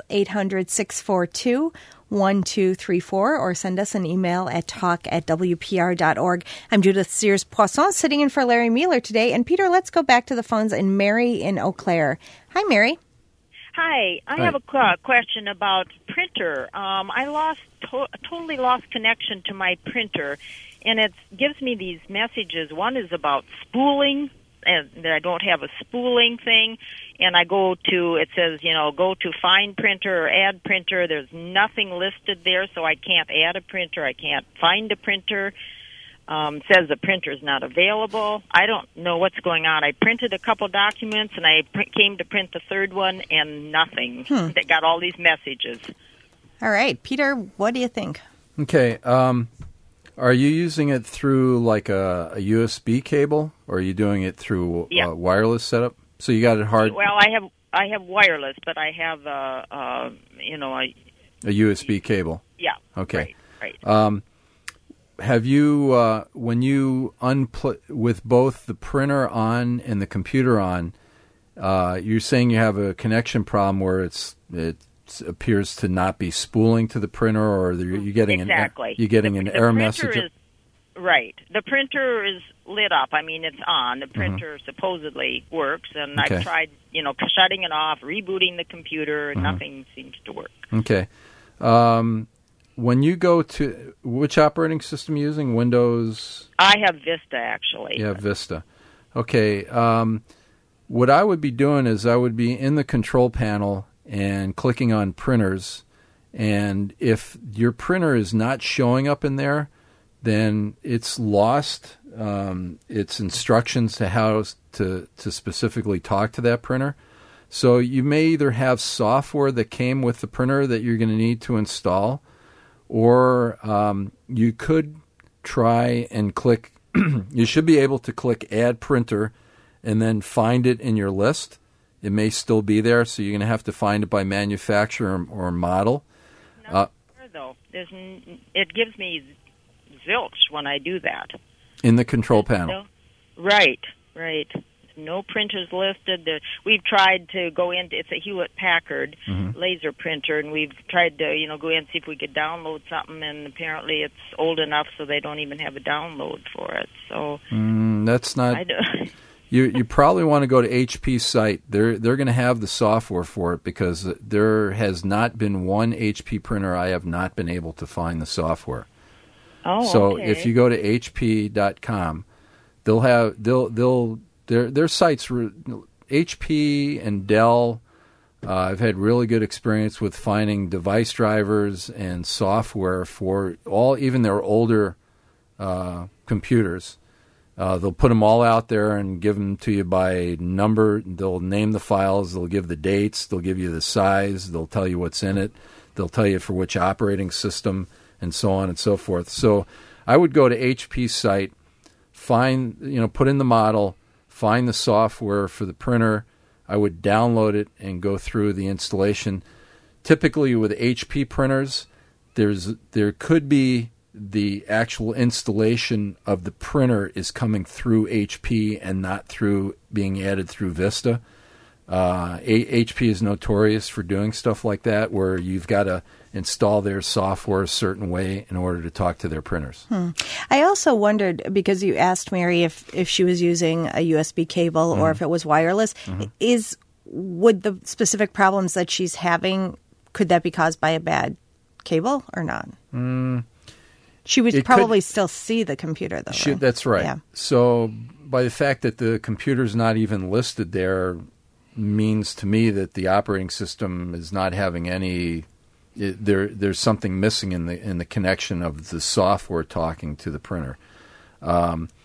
[SPEAKER 3] 800-642-1234, or send us an email at talk@wpr.org. I'm Judith Sears-Poisson, sitting in for Larry Mueller today. And Peter, let's go back to the phones and Mary in Eau Claire. Hi, Mary.
[SPEAKER 13] Hi, I have a question about printer. I totally lost connection to my printer, and it gives me these messages. One is about spooling, and that I don't have a spooling thing. And I go to, it says, go to find printer or add printer. There's nothing listed there, so I can't add a printer. I can't find a printer. Says the printer's not available. I don't know what's going on. I printed a couple documents, and I came to print the third one, and nothing. That got all these messages.
[SPEAKER 3] All right. Peter, what do you think?
[SPEAKER 4] Okay. Are you using it through like a USB cable, or are you doing it through a wireless setup? So you got it hard.
[SPEAKER 13] Well, I have wireless, but I have a
[SPEAKER 4] USB cable.
[SPEAKER 13] Yeah.
[SPEAKER 4] Okay.
[SPEAKER 13] Right.
[SPEAKER 4] Have you, when you with both the printer on and the computer on, you're saying you have a connection problem where it appears to not be spooling to the printer, or you're getting an error message?
[SPEAKER 13] Right. The printer is lit up. I mean, it's on. The printer supposedly works, and I've tried, shutting it off, rebooting the computer, and nothing seems to work.
[SPEAKER 4] Okay. When you go to, which operating system are you using? Windows?
[SPEAKER 13] I have Vista, actually.
[SPEAKER 4] Yeah, Vista. Okay. What I would be doing is I would be in the control panel and clicking on printers. And if your printer is not showing up in there, then it's lost its instructions to how to specifically talk to that printer. So you may either have software that came with the printer that you're going to need to install, or you could try and click, you should be able to click Add Printer and then find it in your list. It may still be there, so you're going to have to find it by manufacturer or model.
[SPEAKER 13] Not sure, though. It gives me zilch when I do that.
[SPEAKER 4] In the control panel.
[SPEAKER 13] Right. No printers listed. We've tried to go into, it's a Hewlett-Packard laser printer, and we've tried to, go in and see if we could download something, and apparently it's old enough so they don't even have a download for it. So
[SPEAKER 4] that's not. You probably want to go to HP's site. They're going to have the software for it, because there has not been one HP printer I have not been able to find the software.
[SPEAKER 13] Oh,
[SPEAKER 4] so if you go to HP.com, their sites, HP and Dell, I've had really good experience with finding device drivers and software for even their older computers. They'll put them all out there and give them to you by number. They'll name the files. They'll give the dates. They'll give you the size. They'll tell you what's in it. They'll tell you for which operating system, and so on and so forth. So I would go to HP's site, put in the model, find the software for the printer. I would download it and go through the installation. Typically with HP printers, there could be the actual installation of the printer is coming through HP and not through being added through Vista. HP is notorious for doing stuff like that, where you've got to install their software a certain way in order to talk to their printers.
[SPEAKER 3] I also wondered, because you asked Mary if she was using a USB cable or if it was wireless, would the specific problems that she's having, could that be caused by a bad cable or not? She would probably still see the computer, though. Right?
[SPEAKER 4] That's right.
[SPEAKER 3] Yeah.
[SPEAKER 4] So by the fact that the computer's not even listed there means to me that the operating system is not having any. There's something missing in the connection of the software talking to the printer.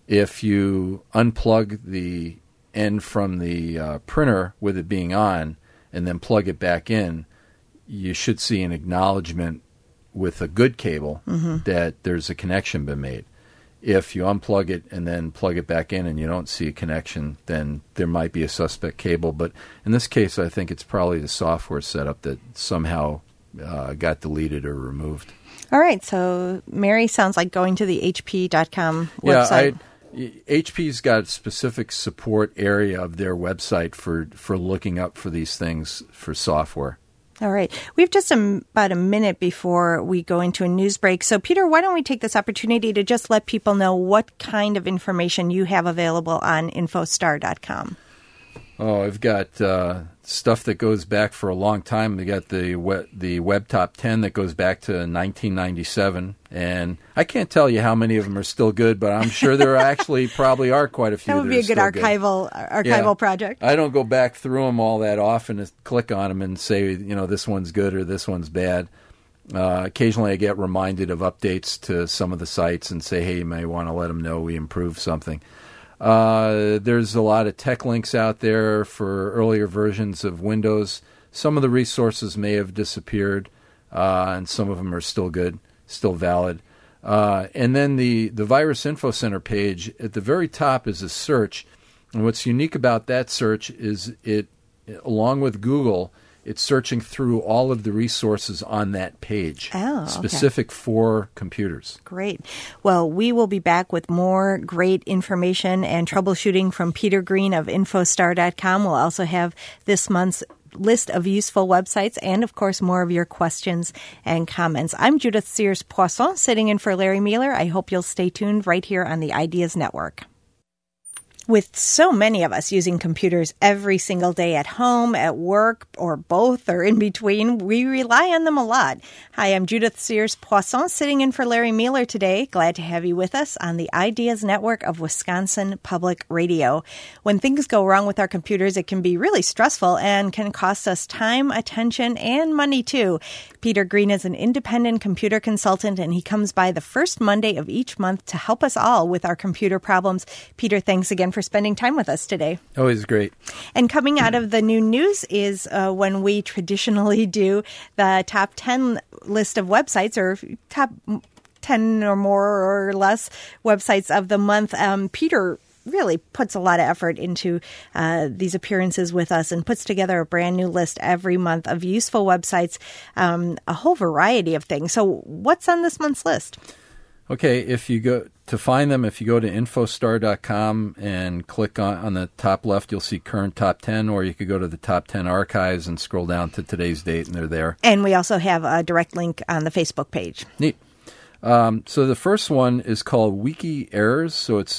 [SPEAKER 4] If you unplug the end from the printer with it being on and then plug it back in, you should see an acknowledgement with a good cable that there's a connection been made. If you unplug it and then plug it back in and you don't see a connection, then there might be a suspect cable. But in this case, I think it's probably the software setup that somehow got deleted or removed.
[SPEAKER 3] All right. So Mary sounds like going to the HP.com website.
[SPEAKER 4] HP's got a specific support area of their website for looking up for these things for software.
[SPEAKER 3] All right. We have just about a minute before we go into a news break. So, Peter, why don't we take this opportunity to just let people know what kind of information you have available on infostar.com?
[SPEAKER 4] Oh, I've got stuff that goes back for a long time. We got the Web Top 10 that goes back to 1997. And I can't tell you how many of them are still good, but I'm sure there actually probably are quite a few.
[SPEAKER 3] That would be a good archival project.
[SPEAKER 4] I don't go back through them all that often to click on them and say, this one's good or this one's bad. Occasionally I get reminded of updates to some of the sites and say, hey, you may want to let them know we improved something. There's a lot of tech links out there for earlier versions of Windows. Some of the resources may have disappeared, and some of them are still good, still valid. And then the Virus Info Center page, at the very top is a search. And what's unique about that search is it, along with Google, it's searching through all of the resources on that page, specific for computers.
[SPEAKER 3] Great. Well, we will be back with more great information and troubleshooting from Peter Green of Infostar.com. We'll also have this month's list of useful websites and, of course, more of your questions and comments. I'm Judith Sears-Poisson, sitting in for Larry Mueller. I hope you'll stay tuned right here on the Ideas Network. With so many of us using computers every single day at home, at work, or both, or in between, we rely on them a lot. Hi, I'm Judith Sears-Poisson, sitting in for Larry Mueller today. Glad to have you with us on the Ideas Network of Wisconsin Public Radio. When things go wrong with our computers, it can be really stressful and can cost us time, attention, and money, too. Peter Green is an independent computer consultant, and he comes by the first Monday of each month to help us all with our computer problems. Peter, thanks again for spending time with us today.
[SPEAKER 4] Always great.
[SPEAKER 3] And coming out of the new news is when we traditionally do the top 10 list of websites, or top 10 or more or less websites of the month. Peter really puts a lot of effort into these appearances with us and puts together a brand new list every month of useful websites, a whole variety of things. So what's on this month's list?
[SPEAKER 4] Okay, if you go to find them, if you go to infostar.com and click on the top left, you'll see current top 10, or you could go to the top 10 archives and scroll down to today's date, and they're there.
[SPEAKER 3] And we also have a direct link on the Facebook page.
[SPEAKER 4] Neat. So the first one is called Wiki Errors, so it's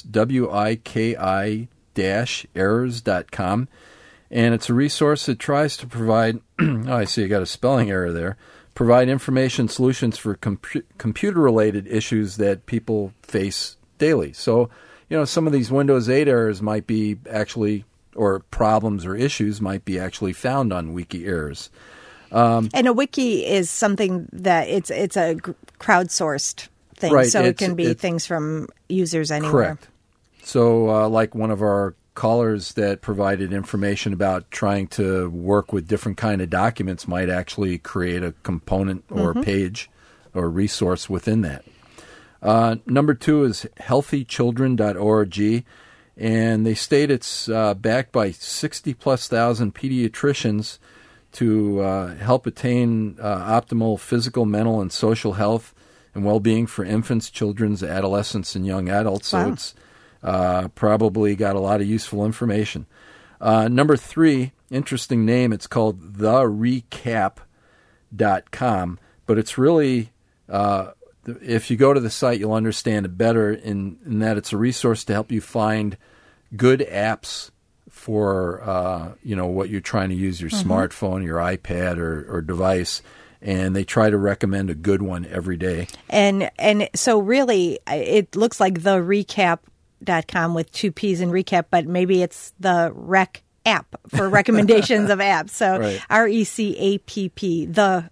[SPEAKER 4] wiki-errors.com, and it's a resource that tries to provide, I see you got a spelling error there, provide information solutions for computer-related issues that people face daily. So, some of these Windows 8 errors might be actually, or problems or issues might be actually found on Wiki Errors.
[SPEAKER 3] And a wiki is something that it's a crowdsourced thing,
[SPEAKER 4] right,
[SPEAKER 3] so it can be things from users anywhere.
[SPEAKER 4] Correct. So, like one of our callers that provided information about trying to work with different kind of documents might actually create a component or page or resource within that. Number 2 is healthychildren.org, and they state it's backed by 60-plus thousand pediatricians to help attain optimal physical, mental, and social health and well-being for infants, children, adolescents, and young adults.
[SPEAKER 3] Wow.
[SPEAKER 4] So it's probably got a lot of useful information. Number 3, interesting name, it's called therecap.com, but it's really, if you go to the site, you'll understand it better in that it's a resource to help you find good apps for, what you're trying to use, your smartphone, your iPad, or device. And they try to recommend a good one every day.
[SPEAKER 3] And so really, it looks like therecap.com with 2 P's in recap, but maybe it's the rec app for recommendations of apps. So right. RECAPP, the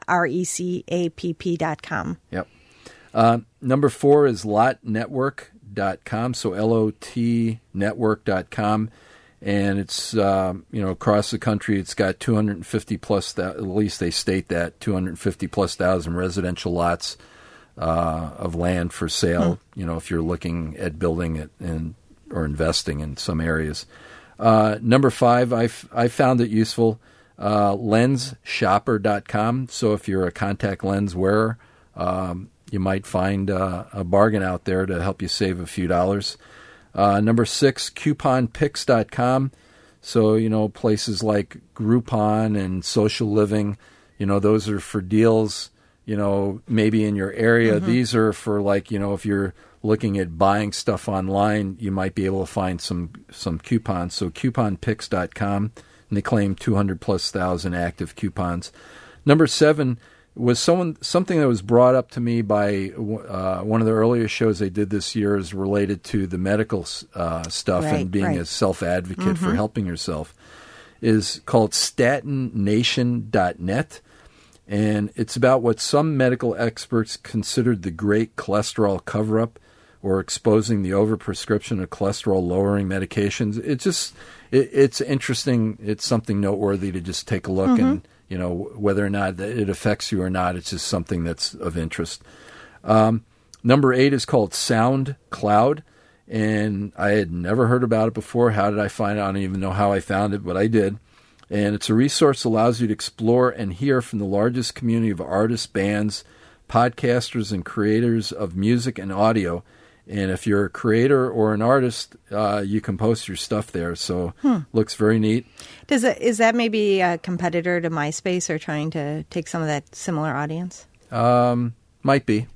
[SPEAKER 3] RECAPP.com.
[SPEAKER 4] Yep. Number 4 is LotNetwork.com. lotnetwork.com, so LOTnetwork.com. And it's, across the country, it's got 250 plus, at least they state that, 250 plus thousand residential lots of land for sale, if you're looking at building it or investing in some areas. Number 5, I found it useful, lensshopper.com. So if you're a contact lens wearer, you might find a bargain out there to help you save a few dollars. Number 6, couponpicks.com. So, places like Groupon and Social Living, those are for deals, maybe in your area. Mm-hmm. These are for if you're looking at buying stuff online, you might be able to find some coupons. So couponpicks.com, and they claim 200 plus thousand active coupons. Number 7 was something that was brought up to me by one of the earlier shows they did this year is related to the medical stuff and being a self-advocate for helping yourself, is called statinnation.net. And it's about what some medical experts considered the great cholesterol cover-up or exposing the overprescription of cholesterol-lowering medications. It's interesting. It's something noteworthy to just take a look and, whether or not it affects you or not, it's just something that's of interest. Number 8 is called SoundCloud, and I had never heard about it before. How did I find it? I don't even know how I found it, but I did. And it's a resource that allows you to explore and hear from the largest community of artists, bands, podcasters, and creators of music and audio. And if you're a creator or an artist, you can post your stuff there. So looks very neat.
[SPEAKER 3] Is that maybe a competitor to MySpace or trying to take some of that similar audience?
[SPEAKER 4] Might be.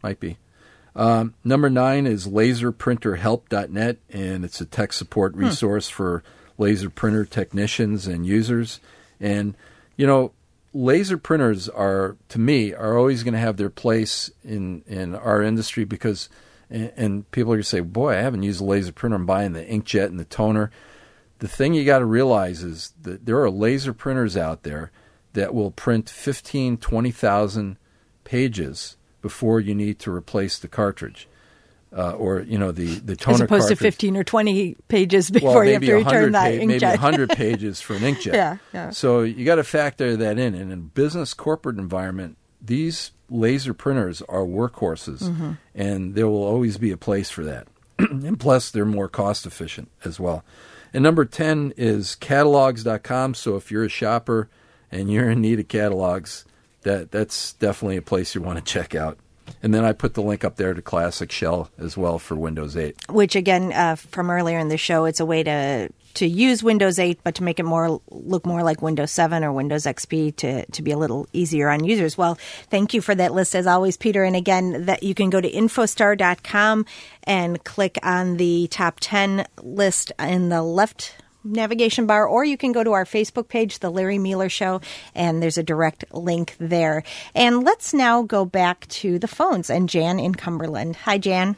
[SPEAKER 4] Number 9 is laserprinterhelp.net, and it's a tech support resource for laser printer technicians and users. And, laser printers are always going to have their place in our industry because, and people are going to say, boy, I haven't used a laser printer. I'm buying the inkjet and the toner. The thing you got to realize is that there are laser printers out there that will print 15, 20,000 pages before you need to replace the cartridge. Or the toner cartridge.
[SPEAKER 3] As opposed to 15 or 20 pages before you have to return that inkjet.
[SPEAKER 4] Maybe 100 pages for an inkjet.
[SPEAKER 3] Yeah.
[SPEAKER 4] So you got to factor that in. And in a business corporate environment, these laser printers are workhorses, and there will always be a place for that. And plus, they're more cost efficient as well. And number 10 is catalogs.com. So if you're a shopper and you're in need of catalogs, that's definitely a place you want to check out. And then I put the link up there to Classic Shell as well for Windows 8.
[SPEAKER 3] Which, again, from earlier in the show, it's a way to use Windows 8, but to make it look more like Windows 7 or Windows XP to be a little easier on users. Well, thank you for that list, as always, Peter. And again, that you can go to infostar.com and click on the top 10 list in the left navigation bar, or you can go to our Facebook page, The Larry Mueller Show, and there's a direct link there. And let's now go back to the phones and Jan in Cumberland. Hi, Jan.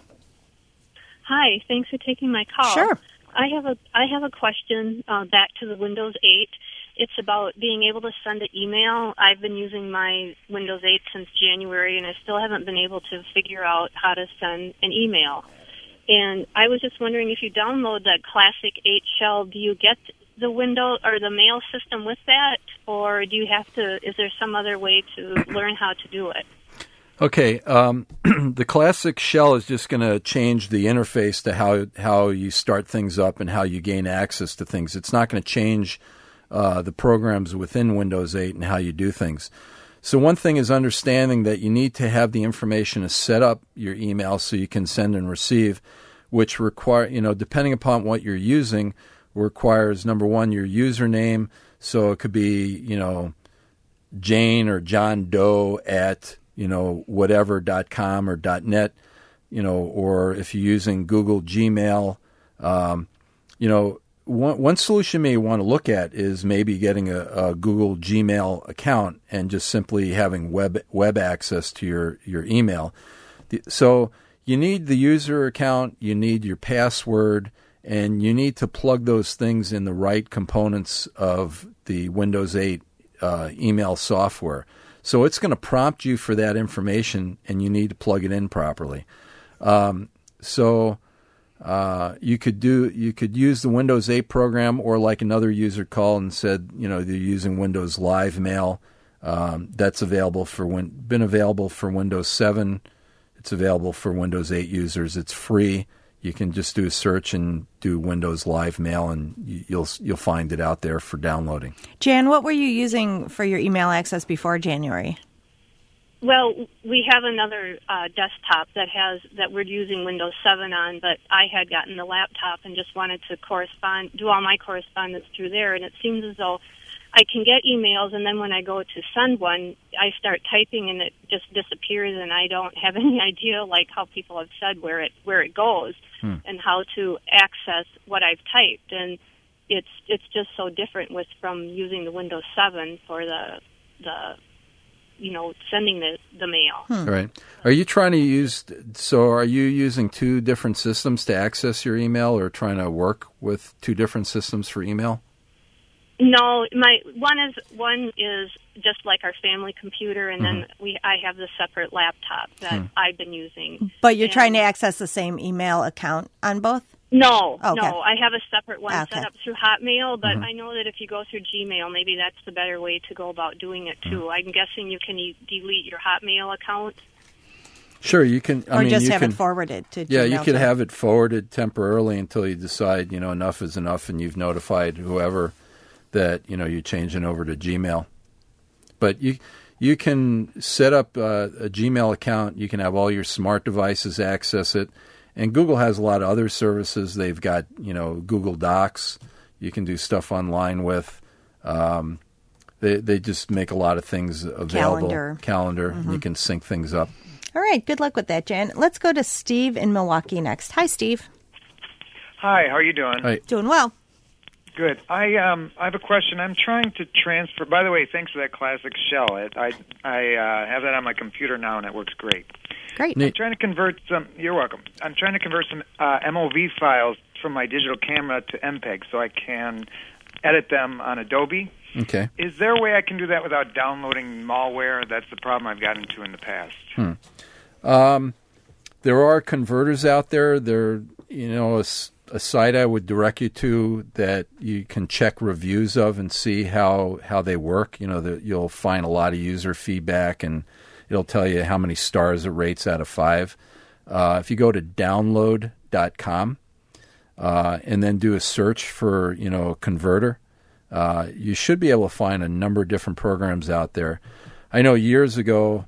[SPEAKER 14] Hi, thanks for taking my call.
[SPEAKER 3] Sure.
[SPEAKER 14] I have a question back to the Windows 8. It's about being able to send an email. I've been using my Windows 8 since January, and I still haven't been able to figure out how to send an email. And I was just wondering, if you download the Classic 8 shell, do you get the Windows or the mail system with that, or do you have to? Is there some other way to learn how to do it?
[SPEAKER 4] Okay, the Classic shell is just going to change the interface to how you start things up and how you gain access to things. It's not going to change the programs within Windows 8 and how you do things. So one thing is understanding that you need to have the information to set up your email so you can send and receive, which require, depending upon what you're using, requires, number one, your username. So it could be, Jane or John Doe at, whatever.com or .net, or if you're using Google Gmail, one solution you may want to look at is maybe getting a Google Gmail account and just simply having web access to your email. So you need the user account, you need your password, and you need to plug those things in the right components of the Windows 8 email software. So it's going to prompt you for that information, and you need to plug it in properly. So you could use the Windows 8 program, or like another user called and said, they're using Windows Live Mail. That's been available for Windows 7. It's available for Windows 8 users. It's free. You can just do a search and do Windows Live Mail, and you'll find it out there for downloading.
[SPEAKER 3] Jan, what were you using for your email access before January?
[SPEAKER 14] Well, we have another desktop that we're using Windows 7 on, but I had gotten the laptop and just wanted to do all my correspondence through there, and it seems as though I can get emails, and then when I go to send one, I start typing and it just disappears, and I don't have any idea, like how people have said, where it goes and how to access what I've typed. And it's just so different from using the Windows 7 for the sending the mail.
[SPEAKER 4] Right. Are you using two different systems to access your email, or trying to work with two different systems for email?
[SPEAKER 14] No, one is just like our family computer, and then I have the separate laptop that I've been using.
[SPEAKER 3] But you're trying to access the same email account on both?
[SPEAKER 14] No,
[SPEAKER 3] okay.
[SPEAKER 14] No, I have a separate one set up through Hotmail, but I know that if you go through Gmail, maybe that's the better way to go about doing it too. I'm guessing you can delete your Hotmail account.
[SPEAKER 4] Sure, you can.
[SPEAKER 3] It forwarded to Gmail.
[SPEAKER 4] Yeah, you could have it forwarded temporarily until you decide, enough is enough, and you've notified whoever that, you're changing over to Gmail. But you can set up a Gmail account. You can have all your smart devices access it. And Google has a lot of other services. They've got, Google Docs. You can do stuff online with. They just make a lot of things available. Calendar. You can sync things up.
[SPEAKER 3] All right. Good luck with that, Jan. Let's go to Steve in Milwaukee next. Hi, Steve.
[SPEAKER 15] Hi. How are you doing?
[SPEAKER 4] Hi.
[SPEAKER 3] Doing well.
[SPEAKER 15] Good. I have a question. I'm trying to transfer. By the way, thanks for that classic shell. I have that on my computer now, and it works great.
[SPEAKER 3] Great.
[SPEAKER 15] I'm trying to convert some. You're welcome. I'm trying to convert some MOV files from my digital camera to MPEG, so I can edit them on Adobe.
[SPEAKER 4] Okay.
[SPEAKER 15] Is there a way I can do that without downloading malware? That's the problem I've gotten into in the past.
[SPEAKER 4] There are converters out there. They're a site I would direct you to that you can check reviews of and see how they work. You'll find a lot of user feedback, and it'll tell you how many stars it rates out of 5. If you go to download.com and then do a search for a converter, you should be able to find a number of different programs out there. I know years ago,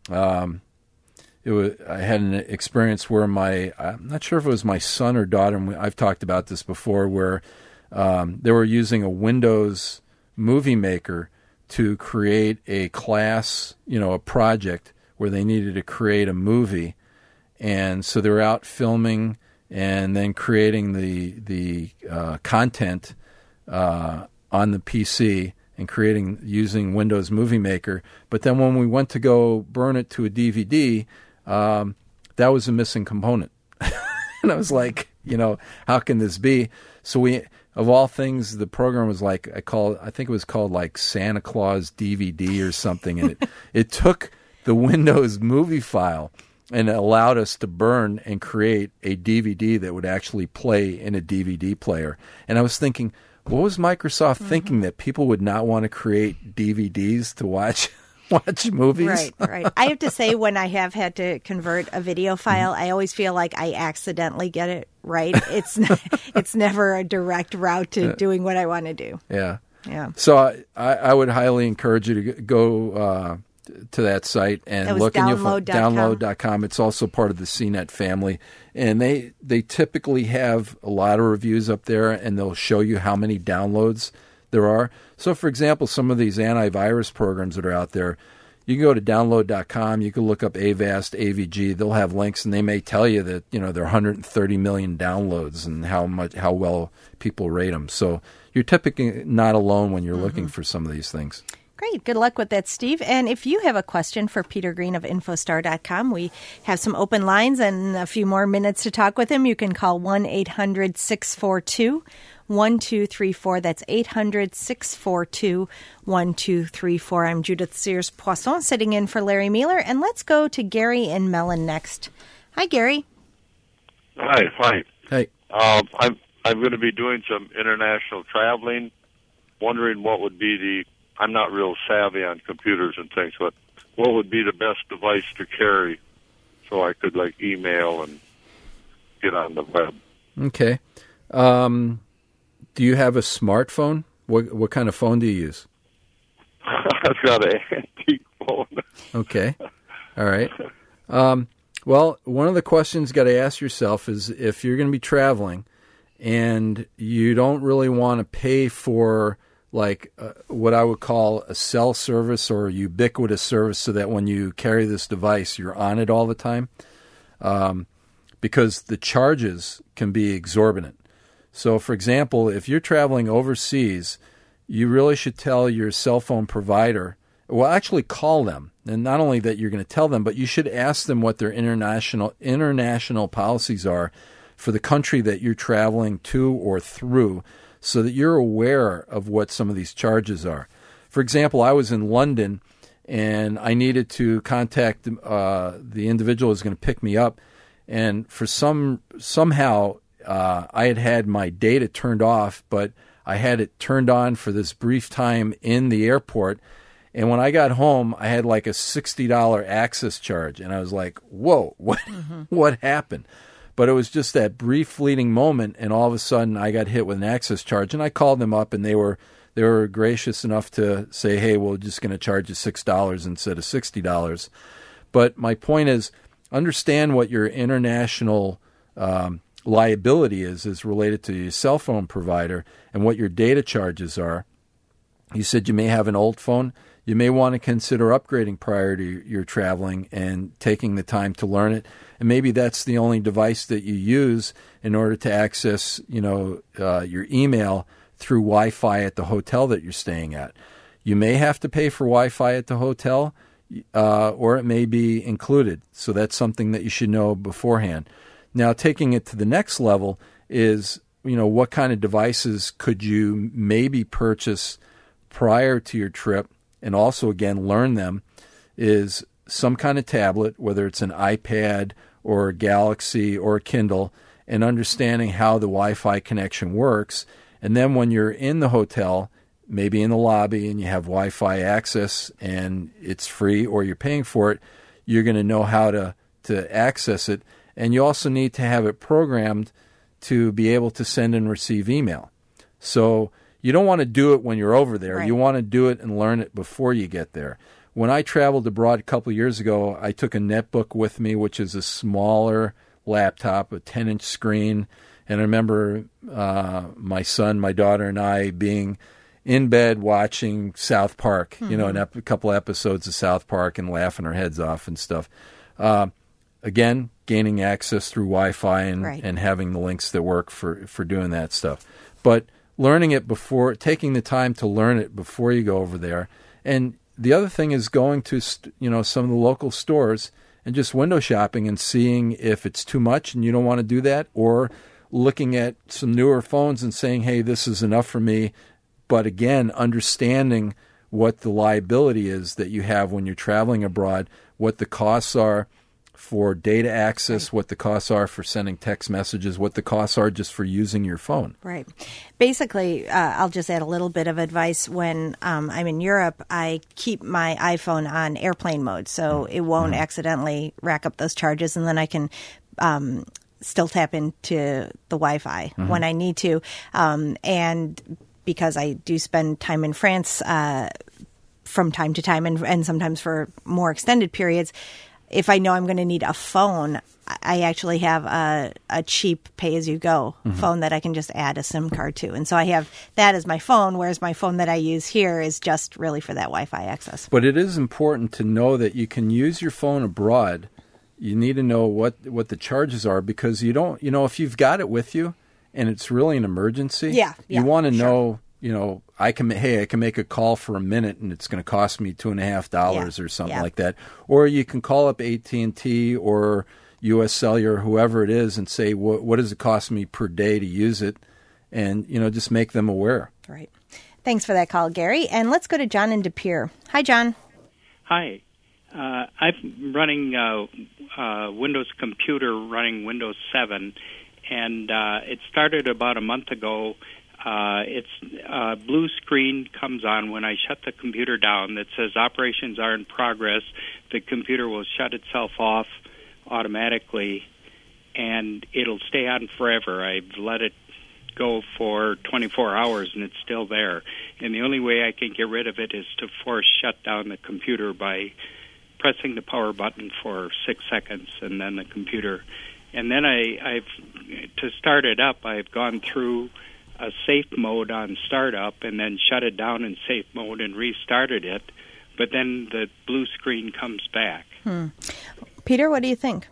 [SPEAKER 4] I had an experience where I'm not sure if it was my son or daughter, and I've talked about this before, where they were using a Windows Movie Maker to create a class, a project where they needed to create a movie. And so they were out filming and then creating the content on the PC and using Windows Movie Maker. But then when we went to go burn it to a DVD, that was a missing component. And I was like, how can this be? So of all things, the program was like, I think it was called like Santa Claus DVD or something. And it took the Windows movie file and it allowed us to burn and create a DVD that would actually play in a DVD player. And I was thinking, what was Microsoft thinking, that people would not want to create DVDs to watch movies?
[SPEAKER 3] Right. I have to say, when I have had to convert a video file, I always feel like I accidentally get it right. It's never a direct route to doing what I want to do.
[SPEAKER 4] Yeah.
[SPEAKER 3] Yeah.
[SPEAKER 4] So I would highly encourage you to go to that site and look. Download.com. It's also part of the CNET family. And they typically have a lot of reviews up there, and they'll show you how many downloads there are. So, for example, some of these antivirus programs that are out there, you can go to download.com, you can look up Avast, AVG, they'll have links, and they may tell you that, there are 130 million downloads and how well people rate them. So you're typically not alone when you're looking for some of these things.
[SPEAKER 3] Great. Good luck with that, Steve. And if you have a question for Peter Green of Infostar.com, we have some open lines and a few more minutes to talk with him. You can call 1-800-642-1234. That's 800-642-1234. I'm Judith Sears-Poisson, sitting in for Larry Mueller. And let's go to Gary in Mellon next. Hi, Gary.
[SPEAKER 16] Hi.
[SPEAKER 4] Hey.
[SPEAKER 16] I'm going to be doing some international traveling. Wondering what would be I'm not real savvy on computers and things, but what would be the best device to carry so I could like email and get on the web?
[SPEAKER 4] Okay. Do you have a smartphone? What kind of phone do you use?
[SPEAKER 16] I've got an antique phone.
[SPEAKER 4] Okay. All right. Well, one of the questions you got to ask yourself is if you're going to be traveling and you don't really want to pay for like what I would call a cell service or a ubiquitous service so that when you carry this device, you're on it all the time, because the charges can be exorbitant. So, for example, if you're traveling overseas, you really should tell your cell phone provider, well, actually call them. And not only that you're going to tell them, but you should ask them what their international policies are for the country that you're traveling to or through, so that you're aware of what some of these charges are. For example, I was in London, and I needed to contact the individual who was going to pick me up, and for somehow I had my data turned off, but I had it turned on for this brief time in the airport. And when I got home, I had like a $60 access charge, and I was like, "Whoa, what happened?" But it was just that brief fleeting moment, and all of a sudden I got hit with an access charge. And I called them up, and they were gracious enough to say, "Hey, we're just going to charge you $6 instead of $60." But my point is, understand what your international liability is related to your cell phone provider and what your data charges are. You said you may have an old phone. You may want to consider upgrading prior to your traveling and taking the time to learn it. And maybe that's the only device that you use in order to access, your email through Wi-Fi at the hotel that you're staying at. You may have to pay for Wi-Fi at the hotel, or it may be included. So that's something that you should know beforehand. Now, taking it to the next level is, what kind of devices could you maybe purchase prior to your trip, and also, again, learn them, is some kind of tablet, whether it's an iPad or a Galaxy or a Kindle, and understanding how the Wi-Fi connection works. And then when you're in the hotel, maybe in the lobby, and you have Wi-Fi access and it's free or you're paying for it, you're going to know how to access it. And you also need to have it programmed to be able to send and receive email. So you don't want to do it when you're over there. Right. You want to do it and learn it before you get there. When I traveled abroad a couple of years ago, I took a netbook with me, which is a smaller laptop, a 10-inch screen. And I remember my son, my daughter, and I being in bed watching South Park, a couple episodes of South Park and laughing our heads off and stuff. Again, gaining access through Wi-Fi and having the links that work for doing that stuff. But learning it before, taking the time to learn it before you go over there. And the other thing is going to, some of the local stores and just window shopping and seeing if it's too much and you don't want to do that, or looking at some newer phones and saying, hey, this is enough for me. But again, understanding what the liability is that you have when you're traveling abroad, what the costs are for data access, what the costs are for sending text messages, what the costs are just for using your phone.
[SPEAKER 3] Right. Basically, I'll just add a little bit of advice. When I'm in Europe, I keep my iPhone on airplane mode, so it won't accidentally rack up those charges, and then I can still tap into the Wi-Fi when I need to. And because I do spend time in France from time to time, and sometimes for more extended periods, if I know I'm going to need a phone, I actually have a cheap pay-as-you-go phone that I can just add a SIM card to. And so I have that as my phone, whereas my phone that I use here is just really for that Wi-Fi access.
[SPEAKER 4] But it is important to know that you can use your phone abroad. You need to know what the charges are, because you don't, if you've got it with you and it's really an emergency, you want to know, I can make a call for a minute and it's going to cost me $2.50 or something like that. Or you can call up AT&T or U.S. Cellular, whoever it is, and say, what does it cost me per day to use it? And, just make them aware.
[SPEAKER 3] Right. Thanks for that call, Gary. And let's go to John in De Pere. Hi, John.
[SPEAKER 17] Hi. I'm running Windows computer running Windows 7, and it started about a month ago. It's a blue screen comes on when I shut the computer down that says operations are in progress. The computer will shut itself off automatically, and it'll stay on forever. I've let it go for 24 hours, and it's still there. And the only way I can get rid of it is to force shut down the computer by pressing the power button for 6 seconds, and then the computer. And then I've to start it up, I've gone through a safe mode on startup and then shut it down in safe mode and restarted it, but then the blue screen comes back.
[SPEAKER 3] Peter, what do you think?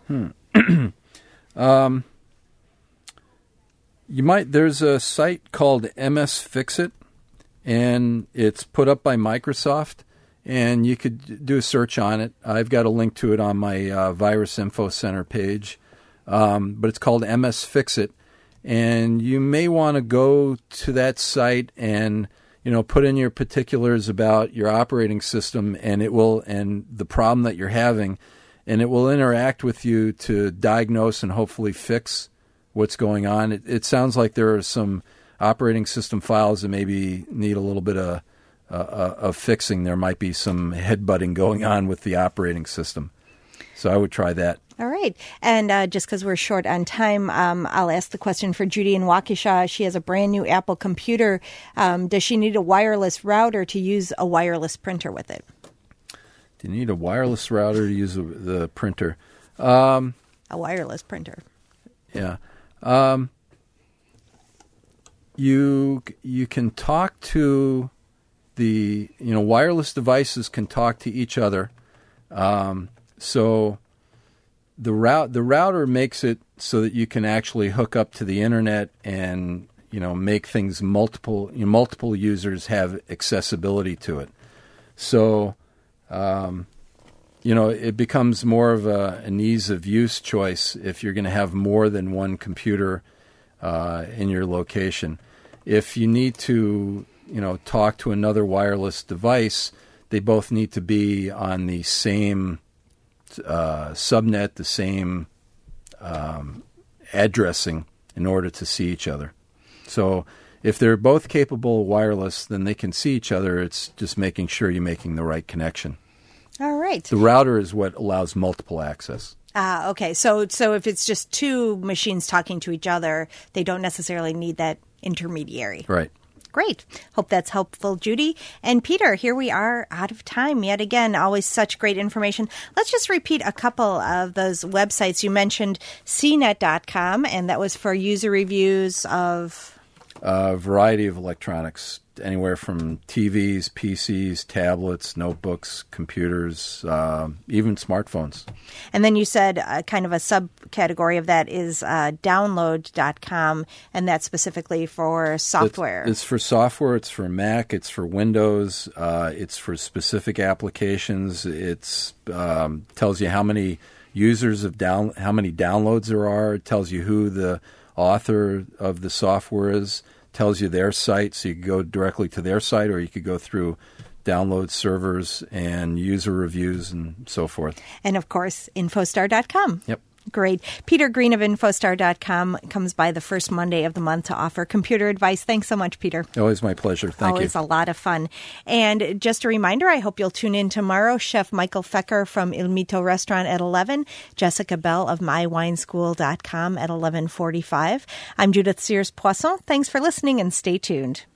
[SPEAKER 4] There's a site called MS Fixit, and it's put up by Microsoft, and you could do a search on it. I've got a link to it on my Virus Info Center page, but it's called MS Fixit. And you may want to go to that site and, put in your particulars about your operating system and the problem that you're having, and it will interact with you to diagnose and hopefully fix what's going on. It sounds like there are some operating system files that maybe need a little bit of fixing. There might be some headbutting going on with the operating system. So I would try that.
[SPEAKER 3] All right. And just because we're short on time, I'll ask the question for Judy in Waukesha. She has a brand new Apple computer. Does she need a wireless router to use a wireless printer with it?
[SPEAKER 4] Do you need a wireless router to use the printer?
[SPEAKER 3] A wireless printer.
[SPEAKER 4] Yeah. You can talk to the, wireless devices can talk to each other. So the router makes it so that you can actually hook up to the internet and, make things multiple users have accessibility to it. So, it becomes more of an ease of use choice if you're going to have more than one computer in your location. If you need to, talk to another wireless device, they both need to be on the same subnet, the same addressing in order to see each other. So if they're both capable of wireless, then they can see each other. It's just making sure you're making the right connection.
[SPEAKER 3] All right.
[SPEAKER 4] The router is what allows multiple access.
[SPEAKER 3] Okay. So if it's just two machines talking to each other, they don't necessarily need that intermediary.
[SPEAKER 4] Right.
[SPEAKER 3] Great. Hope that's helpful, Judy. And Peter, here we are out of time yet again. Always such great information. Let's just repeat a couple of those websites. You mentioned CNET.com, and that was for user reviews of...
[SPEAKER 4] A variety of electronics, anywhere from TVs, PCs, tablets, notebooks, computers, even smartphones.
[SPEAKER 3] And then you said kind of a subcategory of that is download.com, and that's specifically for software.
[SPEAKER 4] It's for software. It's for Mac. It's for Windows. It's for specific applications. It tells you how many users how many downloads there are. It tells you who the author of the software is, tells you their site, so you can go directly to their site, or you could go through download servers and user reviews and so forth.
[SPEAKER 3] And, of course, Infostar.com.
[SPEAKER 4] Yep.
[SPEAKER 3] Great. Peter Green of Infostar.com comes by the first Monday of the month to offer computer advice. Thanks so much, Peter.
[SPEAKER 4] Always my pleasure. Thank you.
[SPEAKER 3] Always a lot of fun. And just a reminder, I hope you'll tune in tomorrow. Chef Michael Fecker from Il Mito Restaurant at 11. Jessica Bell of MyWineSchool.com at 11:45. I'm Judith Sears-Poisson. Thanks for listening and stay tuned.